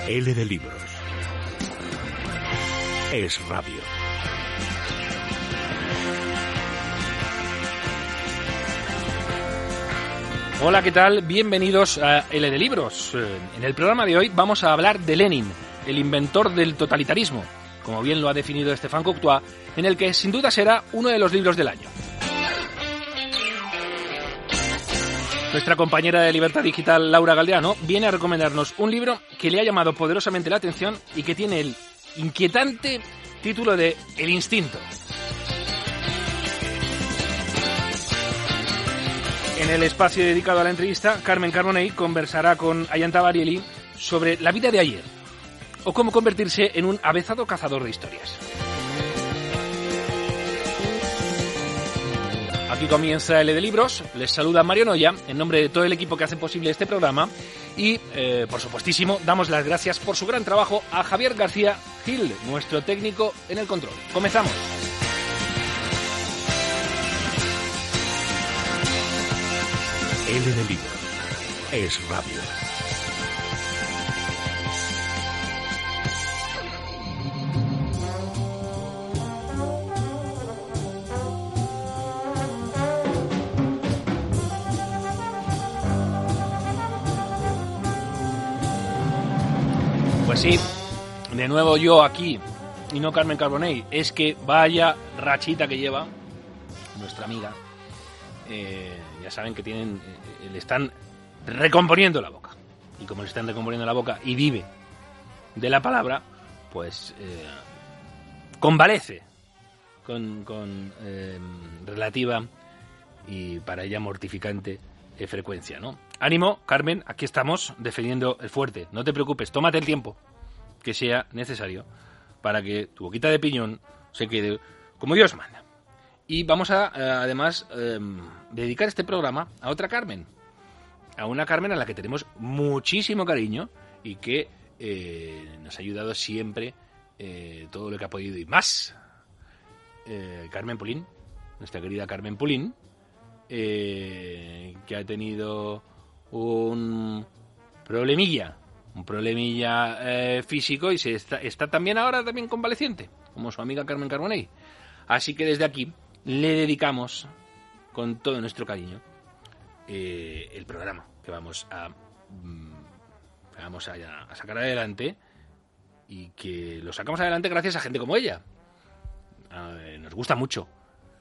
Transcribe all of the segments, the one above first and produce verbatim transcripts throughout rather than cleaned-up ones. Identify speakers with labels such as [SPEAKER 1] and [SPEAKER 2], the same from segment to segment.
[SPEAKER 1] L de Libros. Es radio.
[SPEAKER 2] Hola, ¿qué tal? Bienvenidos a L de Libros. En el programa de hoy vamos a hablar de Lenin, el inventor del totalitarismo, como bien lo ha definido Stéphane Cocteau, en el que sin duda será uno de los libros del año. Nuestra compañera de Libertad Digital, Laura Galdeano, viene a recomendarnos un libro que le ha llamado poderosamente la atención y que tiene el inquietante título de El instinto. En el espacio dedicado a la entrevista, Carmen Carbonell conversará con Ayanta Barieli sobre la vida de ayer o cómo convertirse en un avezado cazador de historias. Aquí comienza L de Libros. Les saluda Mario Noya en nombre de todo el equipo que hace posible este programa y, eh, por supuestísimo, damos las gracias por su gran trabajo a Javier García Gil, nuestro técnico en el control. Comenzamos.
[SPEAKER 1] L de Libros. Es radio.
[SPEAKER 2] Pues sí, de nuevo yo aquí y no Carmen Carbonell. Es que vaya rachita que lleva nuestra amiga. Eh, ya saben que tienen, eh, le están recomponiendo la boca. Y como le están recomponiendo la boca y vive de la palabra, pues eh, convalece con, con eh, relativa y para ella mortificante eh, frecuencia, ¿no? Ánimo, Carmen, aquí estamos defendiendo el fuerte. No te preocupes, tómate el tiempo que sea necesario para que tu boquita de piñón se quede como Dios manda. Y vamos a, además, eh, dedicar este programa a otra Carmen. A una Carmen a la que tenemos muchísimo cariño y que eh, nos ha ayudado siempre eh, todo lo que ha podido y más. Eh, Carmen Pulín, nuestra querida Carmen Pulín, eh, que ha tenido un problemilla, un problemilla eh, físico y se está, está también ahora también convaleciente, como su amiga Carmen Carbonell. Así que desde aquí le dedicamos con todo nuestro cariño eh, el programa que vamos a, mm, vamos a, a sacar adelante y que lo sacamos adelante gracias a gente como ella. Eh, nos gusta mucho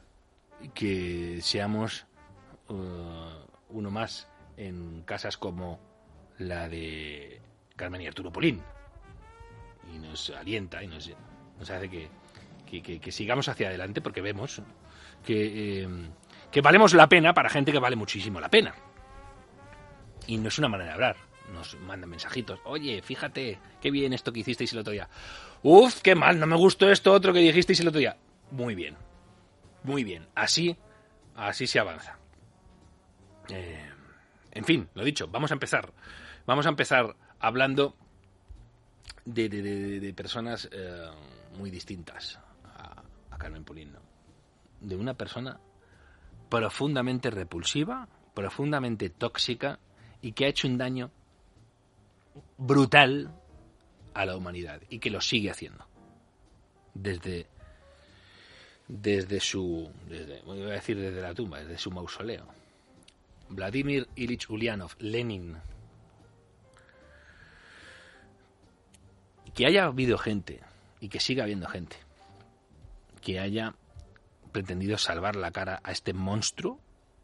[SPEAKER 2] que seamos uh, uno más en casas como la de Carmen y Arturo Pulín. Y nos alienta y nos, nos hace que, que, que, que sigamos hacia adelante porque vemos que, eh, que valemos la pena para gente que vale muchísimo la pena. Y no es una manera de hablar. Nos mandan mensajitos. Oye, fíjate, qué bien esto que hicisteis el otro día. Uf, qué mal, no me gustó esto otro que dijisteis el otro día. Muy bien, muy bien. Así, así se avanza. Eh... En fin, lo dicho, vamos a empezar. Vamos a empezar hablando de, de, de, de personas eh, muy distintas a, a Carmen Pulín, ¿no? De una persona profundamente repulsiva, profundamente tóxica y que ha hecho un daño brutal a la humanidad y que lo sigue haciendo. Desde, desde su, desde, voy a decir desde la tumba, desde su mausoleo. Vladimir Ilich Ulyanov, Lenin. Que haya habido gente, y que siga habiendo gente, que haya pretendido salvar la cara a este monstruo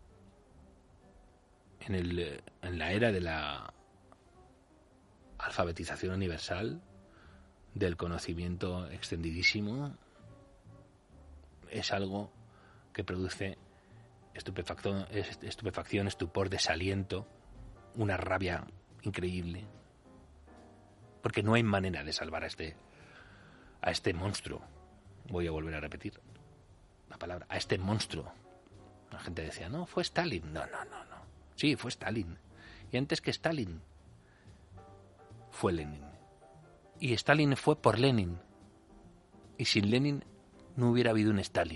[SPEAKER 2] en, el, en la era de la alfabetización universal, del conocimiento extendidísimo, es algo que produce Estupefacción, estupefacción, estupor, desaliento, una rabia increíble. Porque no hay manera de salvar a este, a este monstruo. Voy a volver a repetir la palabra, a este monstruo. La gente decía, no, fue Stalin. No, no, no, no. Sí, fue Stalin. Y antes que Stalin, fue Lenin. Y Stalin fue por Lenin. Y sin Lenin no hubiera habido un Stalin.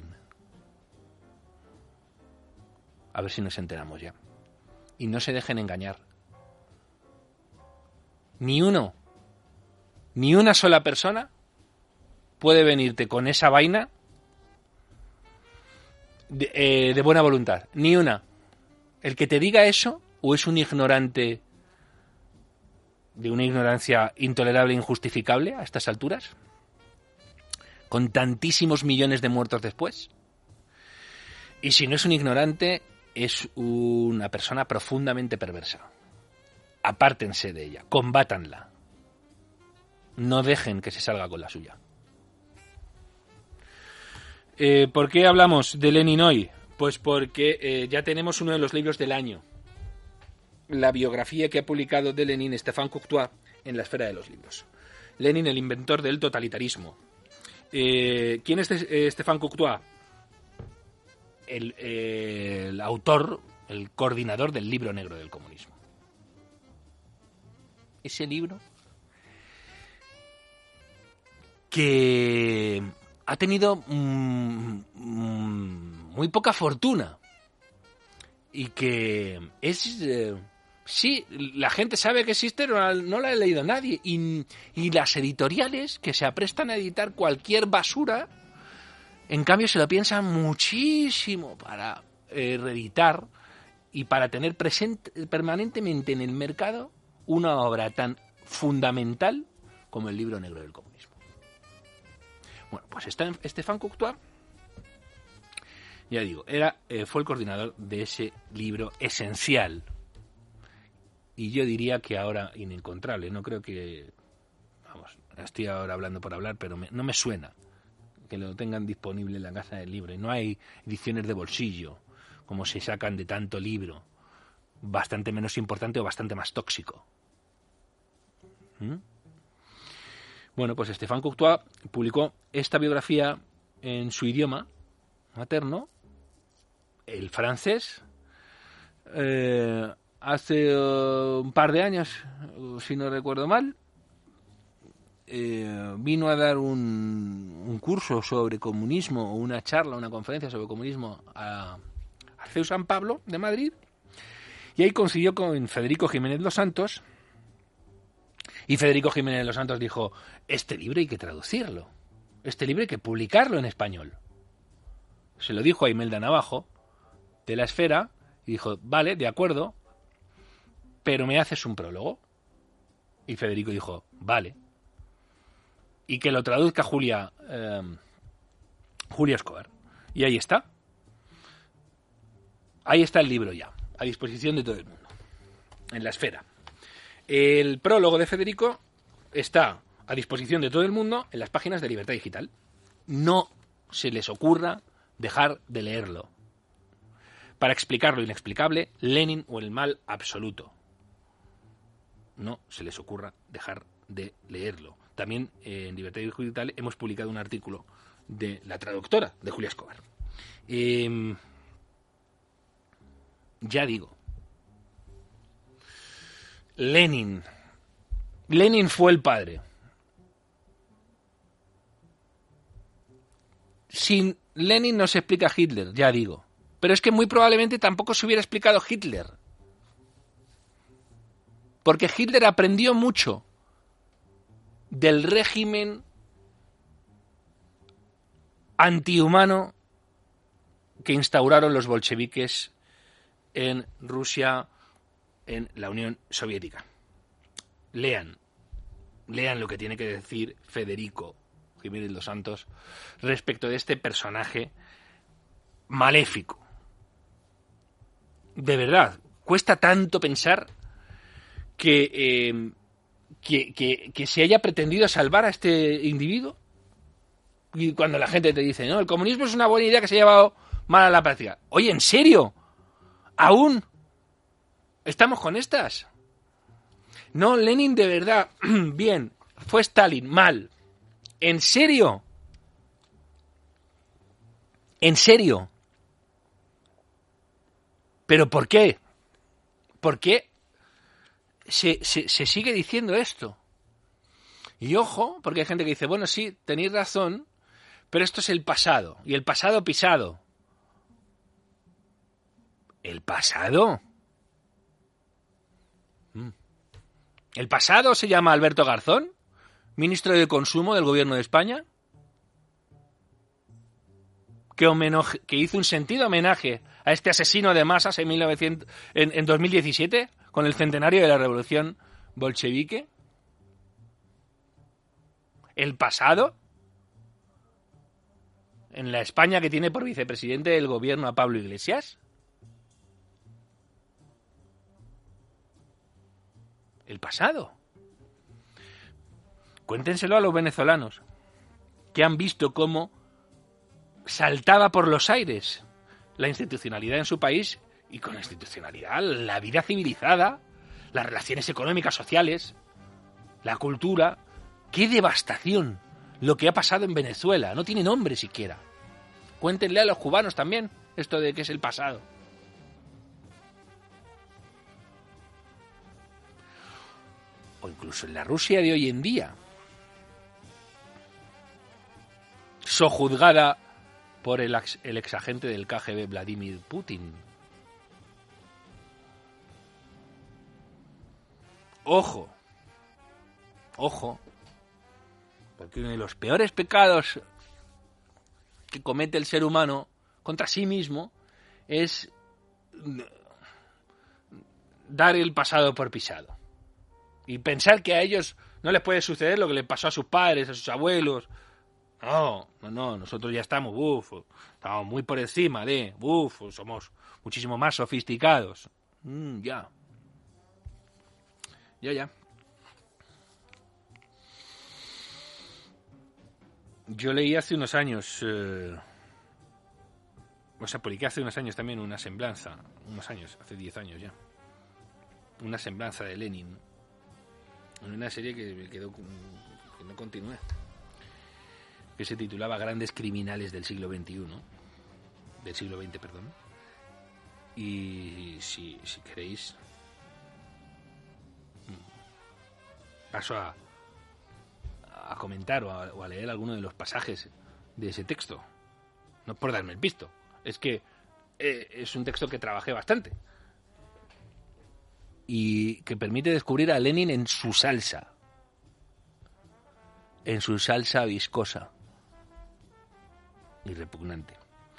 [SPEAKER 2] A ver si nos enteramos ya. Y no se dejen engañar. Ni uno Ni una sola persona puede venirte con esa vaina de, eh, de buena voluntad. Ni una. El que te diga eso o es un ignorante de una ignorancia intolerable e injustificable a estas alturas, con tantísimos millones de muertos después. Y si no es un ignorante, es una persona profundamente perversa. Apártense de ella, combátanla. No dejen que se salga con la suya. Eh, ¿Por qué hablamos de Lenin hoy? Pues porque eh, ya tenemos uno de los libros del año. La biografía que ha publicado de Lenin Stéphane Cocteau en la esfera de los libros. Lenin, el inventor del totalitarismo. Eh, ¿Quién es eh, Stéphane Cocteau? El, eh, el autor, el coordinador del libro negro del comunismo. Ese libro que ha tenido mmm, mmm, muy poca fortuna y que es... Eh, sí, la gente sabe que existe, pero no la ha leído nadie. Y, y las editoriales que se aprestan a editar cualquier basura, en cambio se lo piensan muchísimo para eh, reeditar y para tener presente permanentemente en el mercado una obra tan fundamental como el libro negro del comunismo. Bueno, pues Stéphane Cocteau, ya digo, era, eh, fue el coordinador de ese libro esencial. Y yo diría que ahora inencontrable. No creo que... Vamos, estoy ahora hablando por hablar, pero me, no me suena que lo tengan disponible en la casa del libro. Y no hay ediciones de bolsillo, como se sacan de tanto libro. Bastante menos importante o bastante más tóxico. ¿Mm? Bueno, pues Stéphane Cocteau publicó esta biografía en su idioma materno, el francés, eh, hace uh, un par de años, si no recuerdo mal. Eh, vino a dar un, un curso sobre comunismo, o una charla, una conferencia sobre comunismo a, a C E U San Pablo de Madrid, y ahí coincidió con Federico Jiménez Los Santos, y Federico Jiménez Los Santos dijo: este libro hay que traducirlo, este libro hay que publicarlo en español. Se lo dijo a Imelda Navajo de La Esfera y dijo: vale, de acuerdo, pero me haces un prólogo. Y Federico dijo: vale. Y que lo traduzca Julia eh, Julia Escobar. Y ahí está. Ahí está el libro ya, a disposición de todo el mundo, en La Esfera. El prólogo de Federico está a disposición de todo el mundo en las páginas de Libertad Digital. No se les ocurra dejar de leerlo. Para explicar lo inexplicable, Lenin o el mal absoluto. No se les ocurra dejar de leerlo. También eh, en Libertad Digital hemos publicado un artículo de la traductora de Julia Escobar. Eh, ya digo, Lenin. Lenin fue el padre. Sin Lenin no se explica Hitler, ya digo. Pero es que muy probablemente tampoco se hubiera explicado Hitler. Porque Hitler aprendió mucho del régimen antihumano que instauraron los bolcheviques en Rusia, en la Unión Soviética. Lean, lean lo que tiene que decir Federico Jiménez Los Santos respecto de este personaje maléfico. De verdad, cuesta tanto pensar que, eh, que, que, que se haya pretendido salvar a este individuo. Y cuando la gente te dice, no, el comunismo es una buena idea que se ha llevado mal a la práctica. Oye, ¿en serio? ¿Aún estamos con estas? No, Lenin de verdad, bien, fue Stalin, mal. ¿En serio? ¿En serio? ¿Pero por qué? ¿Por qué se, se, se sigue diciendo esto? Y ojo, porque hay gente que dice, bueno, sí, tenéis razón, pero esto es el pasado, y el pasado pisado. ¿El pasado? ¿El pasado se llama Alberto Garzón? ministro de Consumo del Gobierno de España, que, homenaje, que hizo un sentido homenaje a este asesino de masas en, mil novecientos, en, en dos mil diecisiete, con el centenario de la Revolución Bolchevique. El pasado, en la España que tiene por vicepresidente del gobierno a Pablo Iglesias. El pasado. Cuéntenselo a los venezolanos, que han visto cómo saltaba por los aires la institucionalidad en su país, y con la institucionalidad la vida civilizada, las relaciones económicas, sociales, la cultura. ¡Qué devastación lo que ha pasado en Venezuela! No tiene nombre siquiera. Cuéntenle a los cubanos también esto de que es el pasado. O incluso en la Rusia de hoy en día, sojuzgada por el ex, el exagente del K G B Vladimir Putin. Ojo, ojo, porque uno de los peores pecados que comete el ser humano contra sí mismo es dar el pasado por pisado y pensar que a ellos no les puede suceder lo que les pasó a sus padres, a sus abuelos. No, no, no, nosotros ya estamos, uf, estamos muy por encima de, uf, somos muchísimo más sofisticados. Mm, ya. Ya, ya. Yo leí hace unos años, eh, o sea, publiqué hace unos años también una semblanza, unos años, hace diez años ya, una semblanza de Lenin, en una serie que me quedó, que no continué, que se titulaba Grandes criminales del siglo veintiuno, del siglo veinte, perdón, y si, si queréis, paso a a comentar o a, o a leer alguno de los pasajes de ese texto. No por darme el pisto, es que eh, es un texto que trabajé bastante y que permite descubrir a Lenin en su salsa, en su salsa viscosa y repugnante.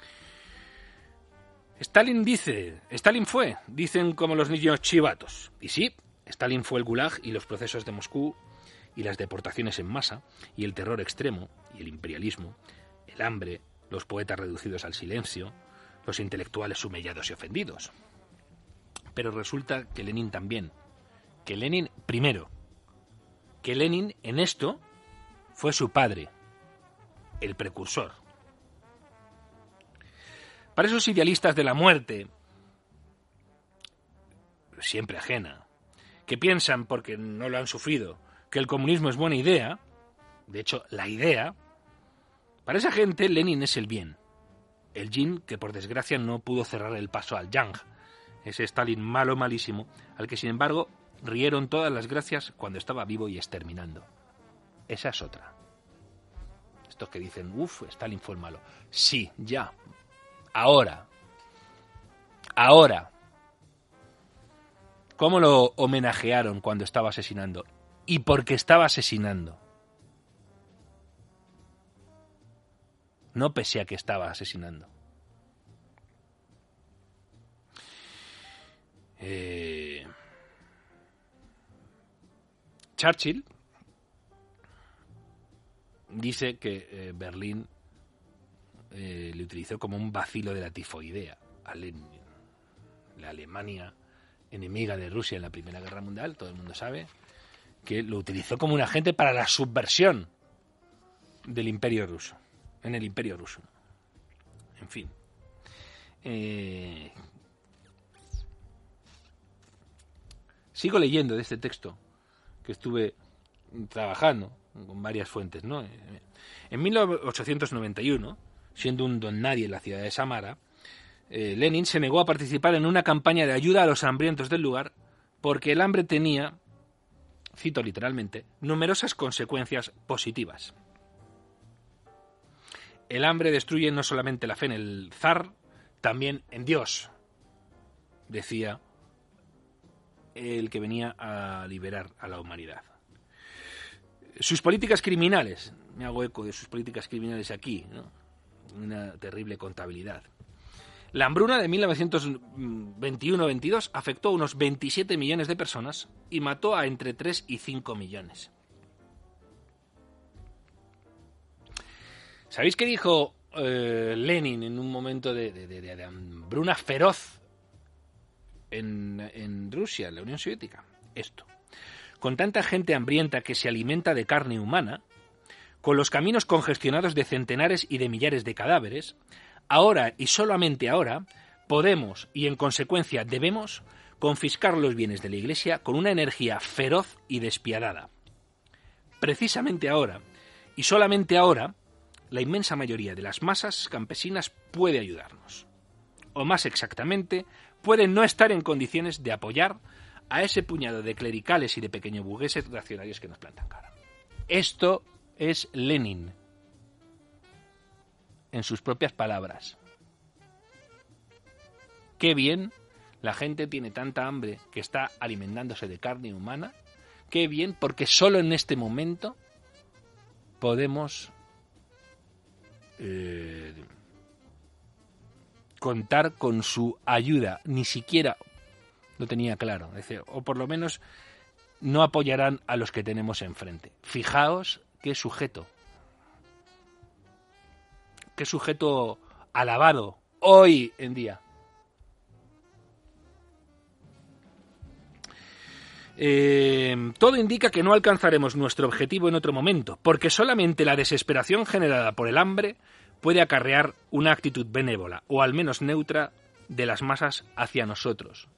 [SPEAKER 2] Stalin dice, Stalin fue, dicen como los niños chivatos, y sí, Stalin fue el Gulag y los procesos de Moscú y las deportaciones en masa, y el terror extremo, y el imperialismo, el hambre, los poetas reducidos al silencio, los intelectuales humillados y ofendidos. Pero resulta que Lenin también, que Lenin primero, que Lenin en esto fue su padre, el precursor. Para esos idealistas de la muerte, siempre ajena, que piensan porque no lo han sufrido, que el comunismo es buena idea, de hecho, la idea, para esa gente Lenin es el bien, el yin que por desgracia no pudo cerrar el paso al yang, ese Stalin malo, malísimo, al que sin embargo rieron todas las gracias cuando estaba vivo y exterminando. Esa es otra. Estos que dicen, uff, Stalin fue el malo. Sí, ya, ahora, ahora. ¿Cómo lo homenajearon cuando estaba asesinando? Y porque estaba asesinando. No pese a que estaba asesinando. Eh... Churchill dice que eh, Berlín eh, le utilizó como un bacilo de la tifoidea a Lenin. La Alemania enemiga de Rusia en la Primera Guerra Mundial, todo el mundo sabe, que lo utilizó como un agente para la subversión del Imperio Ruso, en el Imperio Ruso. En fin. Eh... Sigo leyendo de este texto que estuve trabajando con varias fuentes, ¿no? En mil ochocientos noventa y uno, siendo un don nadie en la ciudad de Samara, eh, Lenin se negó a participar en una campaña de ayuda a los hambrientos del lugar porque el hambre tenía, cito literalmente, numerosas consecuencias positivas. El hambre destruye no solamente la fe en el zar, también en Dios, decía el que venía a liberar a la humanidad. Sus políticas criminales, me hago eco de sus políticas criminales aquí, ¿no? Una terrible contabilidad. La hambruna de mil novecientos veintiuno veintidós afectó a unos veintisiete millones de personas y mató a entre tres y cinco millones. ¿Sabéis qué dijo eh, Lenin en un momento de, de, de, de hambruna feroz en, en Rusia, en la Unión Soviética? Esto. Con tanta gente hambrienta que se alimenta de carne humana, con los caminos congestionados de centenares y de millares de cadáveres, ahora y solamente ahora podemos y en consecuencia debemos confiscar los bienes de la Iglesia con una energía feroz y despiadada. Precisamente ahora y solamente ahora la inmensa mayoría de las masas campesinas puede ayudarnos. O más exactamente, pueden no estar en condiciones de apoyar a ese puñado de clericales y de pequeños burgueses reaccionarios que nos plantan cara. Esto es Lenin, en sus propias palabras. Qué bien la gente tiene tanta hambre que está alimentándose de carne humana. Qué bien, porque solo en este momento podemos eh, contar con su ayuda. Ni siquiera lo tenía claro. Es decir, o por lo menos no apoyarán a los que tenemos enfrente. Fijaos qué sujeto. Qué sujeto alabado hoy en día. Eh, todo indica que no alcanzaremos nuestro objetivo en otro momento, porque solamente la desesperación generada por el hambre puede acarrear una actitud benévola, o al menos neutra, de las masas hacia nosotros.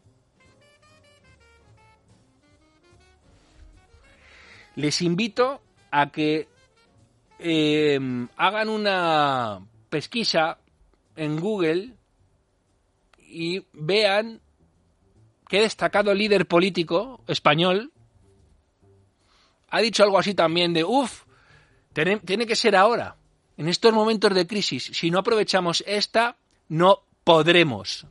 [SPEAKER 2] Les invito a que eh, hagan una pesquisa en Google y vean qué destacado líder político español ha dicho algo así también de uff, tiene, tiene que ser ahora, en estos momentos de crisis. Si no aprovechamos esta, no podremos.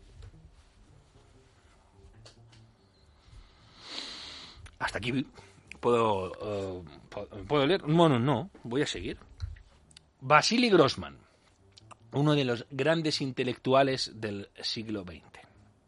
[SPEAKER 2] Hasta aquí puedo, uh, puedo leer. Bueno, no, voy a seguir. Vasily Grossman, uno de los grandes intelectuales del siglo veinte.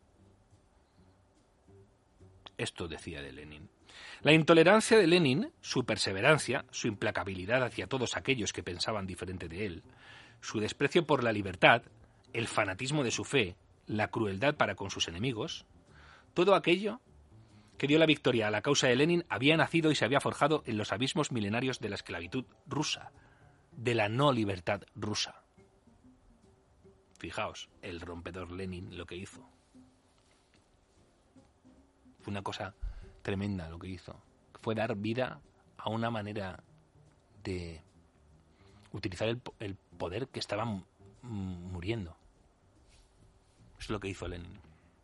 [SPEAKER 2] Esto decía de Lenin. La intolerancia de Lenin, su perseverancia, su implacabilidad hacia todos aquellos que pensaban diferente de él, su desprecio por la libertad, el fanatismo de su fe, la crueldad para con sus enemigos, todo aquello que dio la victoria a la causa de Lenin había nacido y se había forjado en los abismos milenarios de la esclavitud rusa, de la no libertad rusa. Fijaos, el rompedor Lenin lo que hizo. Fue una cosa tremenda lo que hizo. Fue dar vida a una manera de utilizar el, el poder que estaba m- muriendo. Eso es lo que hizo Lenin.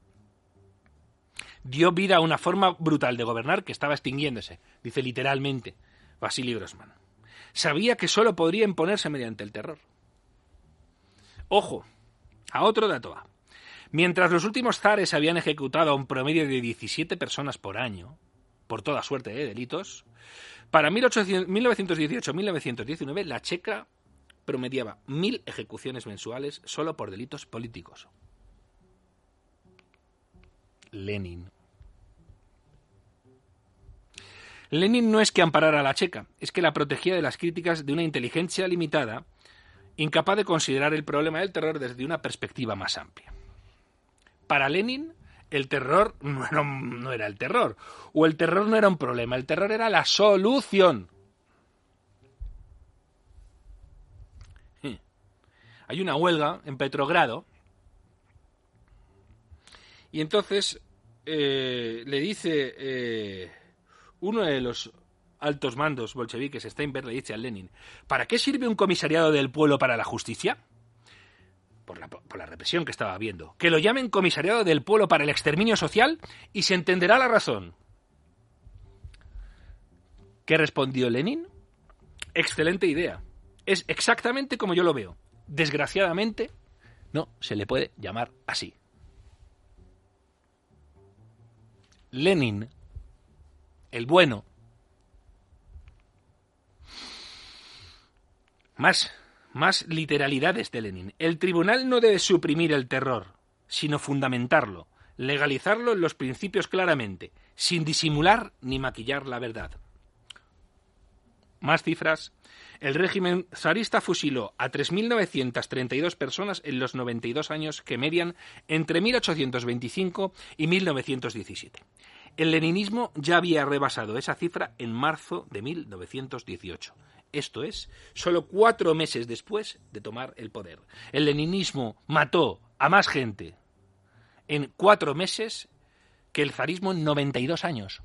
[SPEAKER 2] Dio vida a una forma brutal de gobernar que estaba extinguiéndose, dice literalmente Vasily Grossman. Sabía que solo podría imponerse mediante el terror. Ojo, a otro dato A. Mientras los últimos zares habían ejecutado a un promedio de diecisiete personas por año, por toda suerte de delitos, para mil novecientos dieciocho a mil novecientos diecinueve la checa promediaba mil ejecuciones mensuales solo por delitos políticos. Lenin. Lenin no es que amparara a la checa, es que la protegía de las críticas de una inteligencia limitada, incapaz de considerar el problema del terror desde una perspectiva más amplia. Para Lenin, el terror no era, no era el terror, o el terror no era un problema, el terror era la solución. Sí. Hay una huelga en Petrogrado, y entonces eh, le dice eh, uno de los altos mandos bolcheviques, Steinberg, le dice a Lenin: ¿para qué sirve un comisariado del pueblo para la justicia? Por la, por la represión que estaba habiendo. Que lo llamen comisariado del pueblo para el exterminio social y se entenderá la razón. ¿Qué respondió Lenin? Excelente idea. Es exactamente como yo lo veo. Desgraciadamente, no se le puede llamar así. Lenin, el bueno, Más, más literalidades de Lenin. El tribunal no debe suprimir el terror, sino fundamentarlo, legalizarlo en los principios claramente, sin disimular ni maquillar la verdad. Más cifras. El régimen zarista fusiló a tres mil novecientas treinta y dos personas en los noventa y dos años que median entre mil ochocientos veinticinco y mil novecientos diecisiete. El leninismo ya había rebasado esa cifra en marzo de mil novecientos dieciocho. Esto es, solo cuatro meses después de tomar el poder. El leninismo mató a más gente en cuatro meses que el zarismo en noventa y dos años.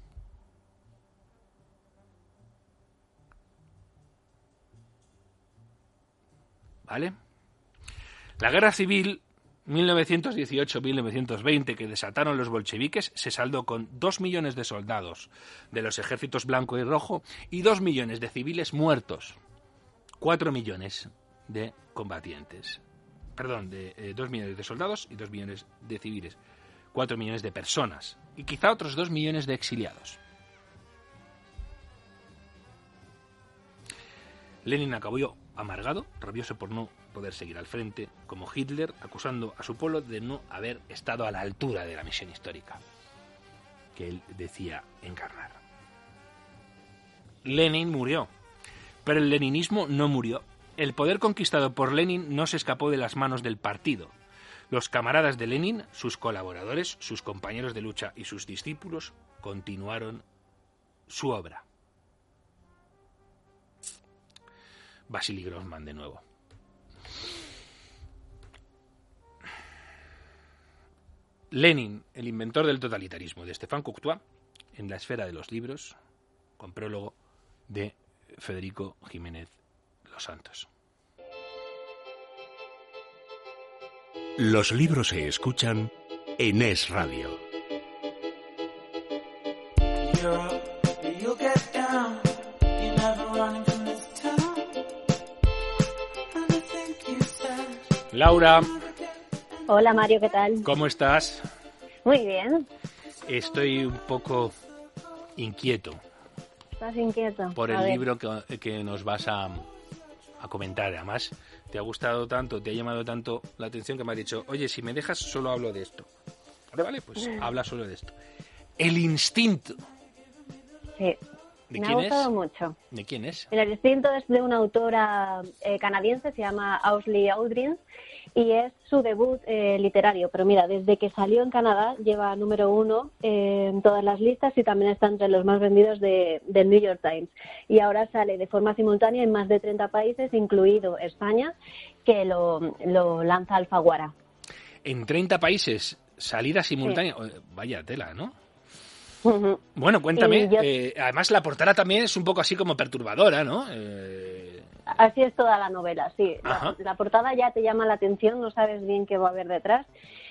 [SPEAKER 2] ¿Vale? La guerra civil mil novecientos dieciocho a mil novecientos veinte que desataron los bolcheviques se saldó con dos millones de soldados de los ejércitos blanco y rojo y dos millones de civiles muertos. Cuatro millones de combatientes. Perdón, de eh, dos millones de soldados y dos millones de civiles. Cuatro millones de personas. Y quizá otros dos millones de exiliados. Lenin acabó amargado, rabioso por no poder seguir al frente, como Hitler, acusando a su pueblo de no haber estado a la altura de la misión histórica que él decía encarnar. Lenin murió, pero el leninismo no murió. El poder conquistado por Lenin no se escapó de las manos del partido. Los camaradas de Lenin, sus colaboradores, sus compañeros de lucha y sus discípulos continuaron su obra. Vasily Grossman de nuevo. Lenin, el inventor del totalitarismo, de Stéphane Cocteau, en La esfera de los libros, con prólogo de Federico Jiménez Los Santos.
[SPEAKER 1] Los libros se escuchan en Es Radio.
[SPEAKER 2] Laura.
[SPEAKER 3] Hola Mario, ¿qué tal?
[SPEAKER 2] ¿Cómo estás?
[SPEAKER 3] Muy bien.
[SPEAKER 2] Estoy un poco inquieto.
[SPEAKER 3] ¿Estás inquieto?
[SPEAKER 2] Por
[SPEAKER 3] A
[SPEAKER 2] el
[SPEAKER 3] ver.
[SPEAKER 2] libro que, que nos vas a, a comentar. Además, te ha gustado tanto, te ha llamado tanto la atención que me has dicho, oye, si me dejas, solo hablo de esto. Vale, vale, pues habla solo de esto. El instinto.
[SPEAKER 3] Sí.
[SPEAKER 2] ¿De
[SPEAKER 3] Me
[SPEAKER 2] quién
[SPEAKER 3] ha gustado
[SPEAKER 2] es?
[SPEAKER 3] mucho.
[SPEAKER 2] ¿De quién es?
[SPEAKER 3] El instinto es de una autora eh, canadiense, se llama Ausley Audrin, y es su debut eh, literario. Pero mira, desde que salió en Canadá lleva número uno eh, en todas las listas y también está entre los más vendidos de, del New York Times. Y ahora sale de forma simultánea en más de treinta países, incluido España, que lo, lo lanza Alfaguara.
[SPEAKER 2] En treinta países, salida simultánea. Sí. Vaya tela, ¿no?
[SPEAKER 3] Uh-huh.
[SPEAKER 2] Bueno, cuéntame.
[SPEAKER 3] Yo...
[SPEAKER 2] Eh, además, la portada también es un poco así como perturbadora, ¿no? Eh...
[SPEAKER 3] Así es toda la novela, sí. La, la portada ya te llama la atención, no sabes bien qué va a haber detrás.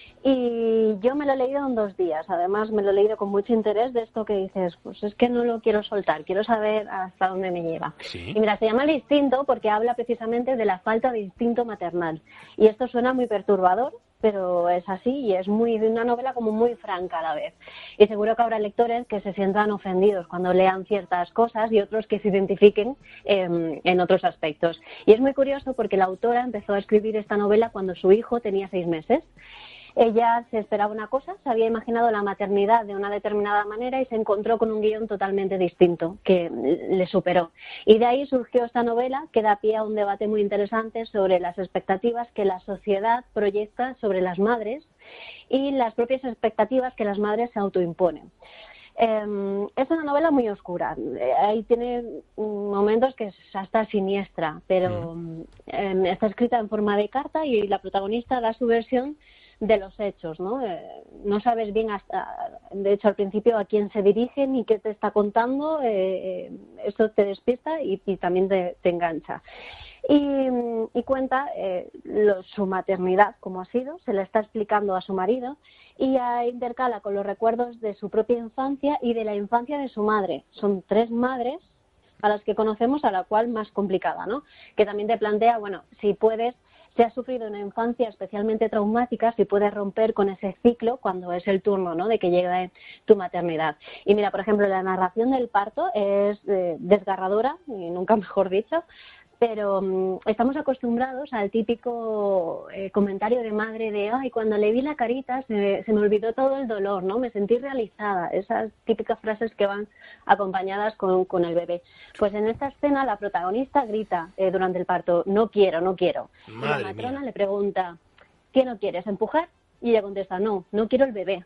[SPEAKER 3] Y yo me lo he leído en dos días. Además, me lo he leído con mucho interés de esto que dices, pues es que no lo quiero soltar, quiero saber hasta dónde me lleva.
[SPEAKER 2] ¿Sí?
[SPEAKER 3] Y mira, se llama El instinto porque habla precisamente de la falta de instinto maternal. Y esto suena muy perturbador, pero es así y es muy de una novela como muy franca a la vez. Y seguro que habrá lectores que se sientan ofendidos cuando lean ciertas cosas y otros que se identifiquen eh, en otros aspectos. Y es muy curioso porque la autora empezó a escribir esta novela cuando su hijo tenía seis meses. Ella se esperaba una cosa, se había imaginado la maternidad de una determinada manera y se encontró con un guión totalmente distinto que le superó. Y de ahí surgió esta novela que da pie a un debate muy interesante sobre las expectativas que la sociedad proyecta sobre las madres y las propias expectativas que las madres se autoimponen. Eh, es una novela muy oscura, eh, ahí tiene momentos que es hasta siniestra, pero eh, está escrita en forma de carta y la protagonista da su versión de los hechos, ¿no? Eh, no sabes bien hasta, de hecho al principio a quién se dirige ni qué te está contando, eh, eso te despista y, y también te, te engancha. Y, y cuenta eh, lo, su maternidad, cómo ha sido, se la está explicando a su marido y a, intercala con los recuerdos de su propia infancia y de la infancia de su madre. Son tres madres a las que conocemos, a la cual más complicada, ¿no? Que también te plantea, bueno, si puedes, si has sufrido una infancia especialmente traumática, si puedes romper con ese ciclo cuando es el turno, ¿no?, de que llegue tu maternidad. Y mira, por ejemplo, la narración del parto es eh, desgarradora, y nunca mejor dicho, pero um, estamos acostumbrados al típico eh, comentario de madre de, ay, cuando le vi la carita se, se me olvidó todo el dolor, ¿no? Me sentí realizada. Esas típicas frases que van acompañadas con, con el bebé. Pues en esta escena la protagonista grita eh, durante el parto, no quiero, no quiero.
[SPEAKER 2] Madre
[SPEAKER 3] y la matrona
[SPEAKER 2] mía.
[SPEAKER 3] le pregunta, ¿qué no quieres, empujar? Y ella contesta, no, no quiero el bebé.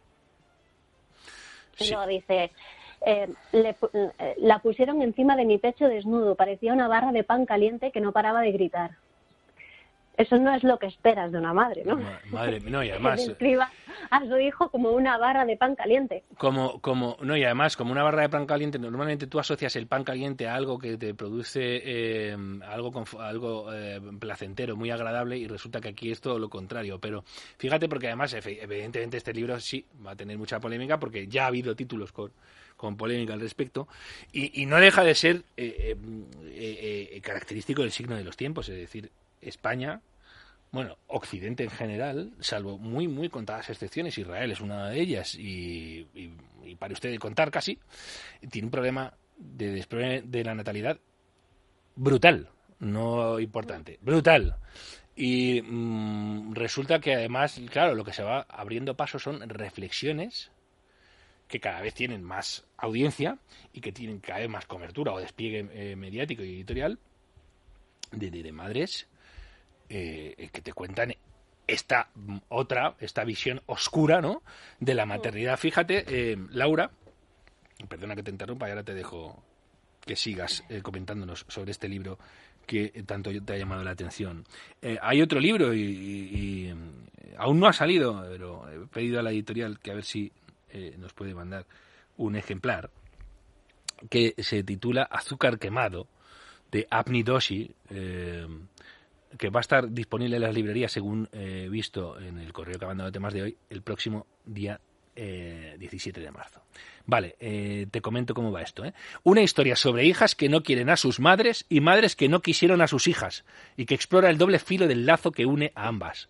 [SPEAKER 2] Sí.
[SPEAKER 3] Y luego dice... Eh, le, eh, la pusieron encima de mi pecho desnudo, parecía una barra de pan caliente que no paraba de gritar. Eso no es lo que esperas de una madre, ¿no?
[SPEAKER 2] Ma- Madre, no, y además...
[SPEAKER 3] Que describa a su hijo como una barra de pan caliente.
[SPEAKER 2] Como, como, no, y además, como una barra de pan caliente, normalmente tú asocias el pan caliente a algo que te produce eh, algo, conf- algo eh, placentero, muy agradable, y resulta que aquí es todo lo contrario. Pero fíjate, porque además, efe- evidentemente, este libro sí va a tener mucha polémica, porque ya ha habido títulos con, con polémica al respecto, y, y no deja de ser eh, eh, eh, característico del signo de los tiempos, es decir, España, bueno, Occidente en general, salvo muy, muy contadas excepciones, Israel es una de ellas, y, y, y para usted de contar casi, tiene un problema de desplome de la natalidad brutal, no importante, brutal. Y mmm, resulta que además, claro, lo que se va abriendo paso son reflexiones que cada vez tienen más audiencia y que tienen cada vez más cobertura o despliegue eh, mediático y editorial de, de, de madres eh, que te cuentan esta otra, esta visión oscura, ¿no?, de la maternidad. Fíjate, eh, Laura, perdona que te interrumpa y ahora te dejo que sigas eh, comentándonos sobre este libro que tanto te ha llamado la atención. Eh, hay otro libro y, y, y aún no ha salido, pero he pedido a la editorial que a ver si eh, nos puede mandar un ejemplar, que se titula Azúcar quemado, de Avni Doshi, eh, que va a estar disponible en las librerías, según he eh, visto en el correo que ha mandado temas de hoy, el próximo día eh, diecisiete de marzo. Vale, eh, te comento cómo va esto, ¿eh? Una historia sobre hijas que no quieren a sus madres y madres que no quisieron a sus hijas, y que explora el doble filo del lazo que une a ambas.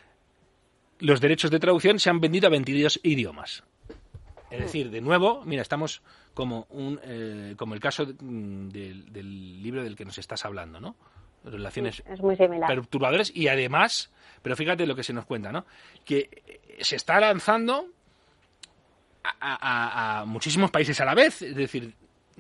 [SPEAKER 2] Los derechos de traducción se han vendido a veintidós idiomas. Es decir, de nuevo, mira, estamos como un eh, como el caso de, de, del libro del que nos estás hablando, ¿no? Relaciones
[SPEAKER 3] Sí, es muy similar.
[SPEAKER 2] perturbadoras, y además, pero fíjate lo que se nos cuenta, ¿no?, que se está lanzando a, a, a muchísimos países a la vez. Es decir,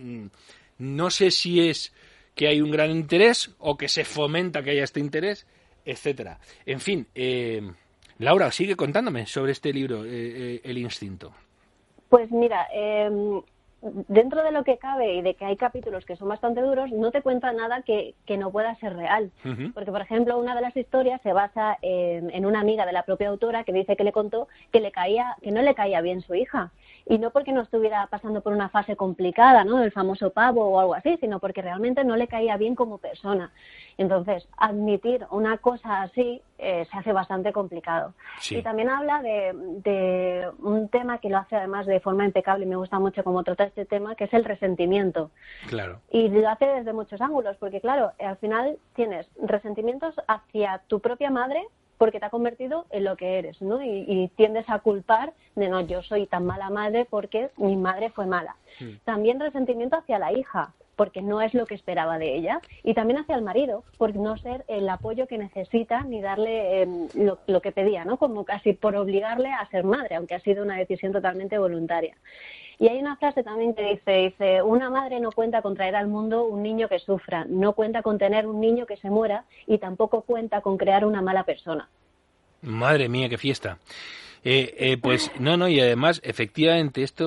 [SPEAKER 2] no sé si es que hay un gran interés o que se fomenta que haya este interés, etcétera. En fin, eh, Laura, sigue contándome sobre este libro, eh, eh, El instinto.
[SPEAKER 3] Pues mira, eh, dentro de lo que cabe y de que hay capítulos que son bastante duros, no te cuenta nada que, que no pueda ser real. Uh-huh. Porque, por ejemplo, una de las historias se basa en, en una amiga de la propia autora que dice que le contó que le caía, que no le caía bien su hija. Y no porque no estuviera pasando por una fase complicada, ¿no?, el famoso pavo o algo así, sino porque realmente no le caía bien como persona. Entonces, admitir una cosa así eh, se hace bastante complicado. Sí. Y también habla de, de un tema que lo hace además de forma impecable, y me gusta mucho cómo trata este tema, que es el resentimiento.
[SPEAKER 2] Claro.
[SPEAKER 3] Y lo hace desde muchos ángulos, porque claro, al final tienes resentimientos hacia tu propia madre, porque te ha convertido en lo que eres, ¿no? Y, y tiendes a culpar de, no, yo soy tan mala madre porque mi madre fue mala. Sí. También resentimiento hacia la hija, porque no es lo que esperaba de ella. Y también hacia el marido, por no ser el apoyo que necesita ni darle eh, lo, lo que pedía, ¿no? Como casi por obligarle a ser madre, aunque ha sido una decisión totalmente voluntaria. Y hay una frase también que dice, dice, una madre no cuenta con traer al mundo un niño que sufra, no cuenta con tener un niño que se muera y tampoco cuenta con crear una mala persona.
[SPEAKER 2] Madre mía, qué fiesta. Eh, eh, pues no, no, y además, efectivamente, esto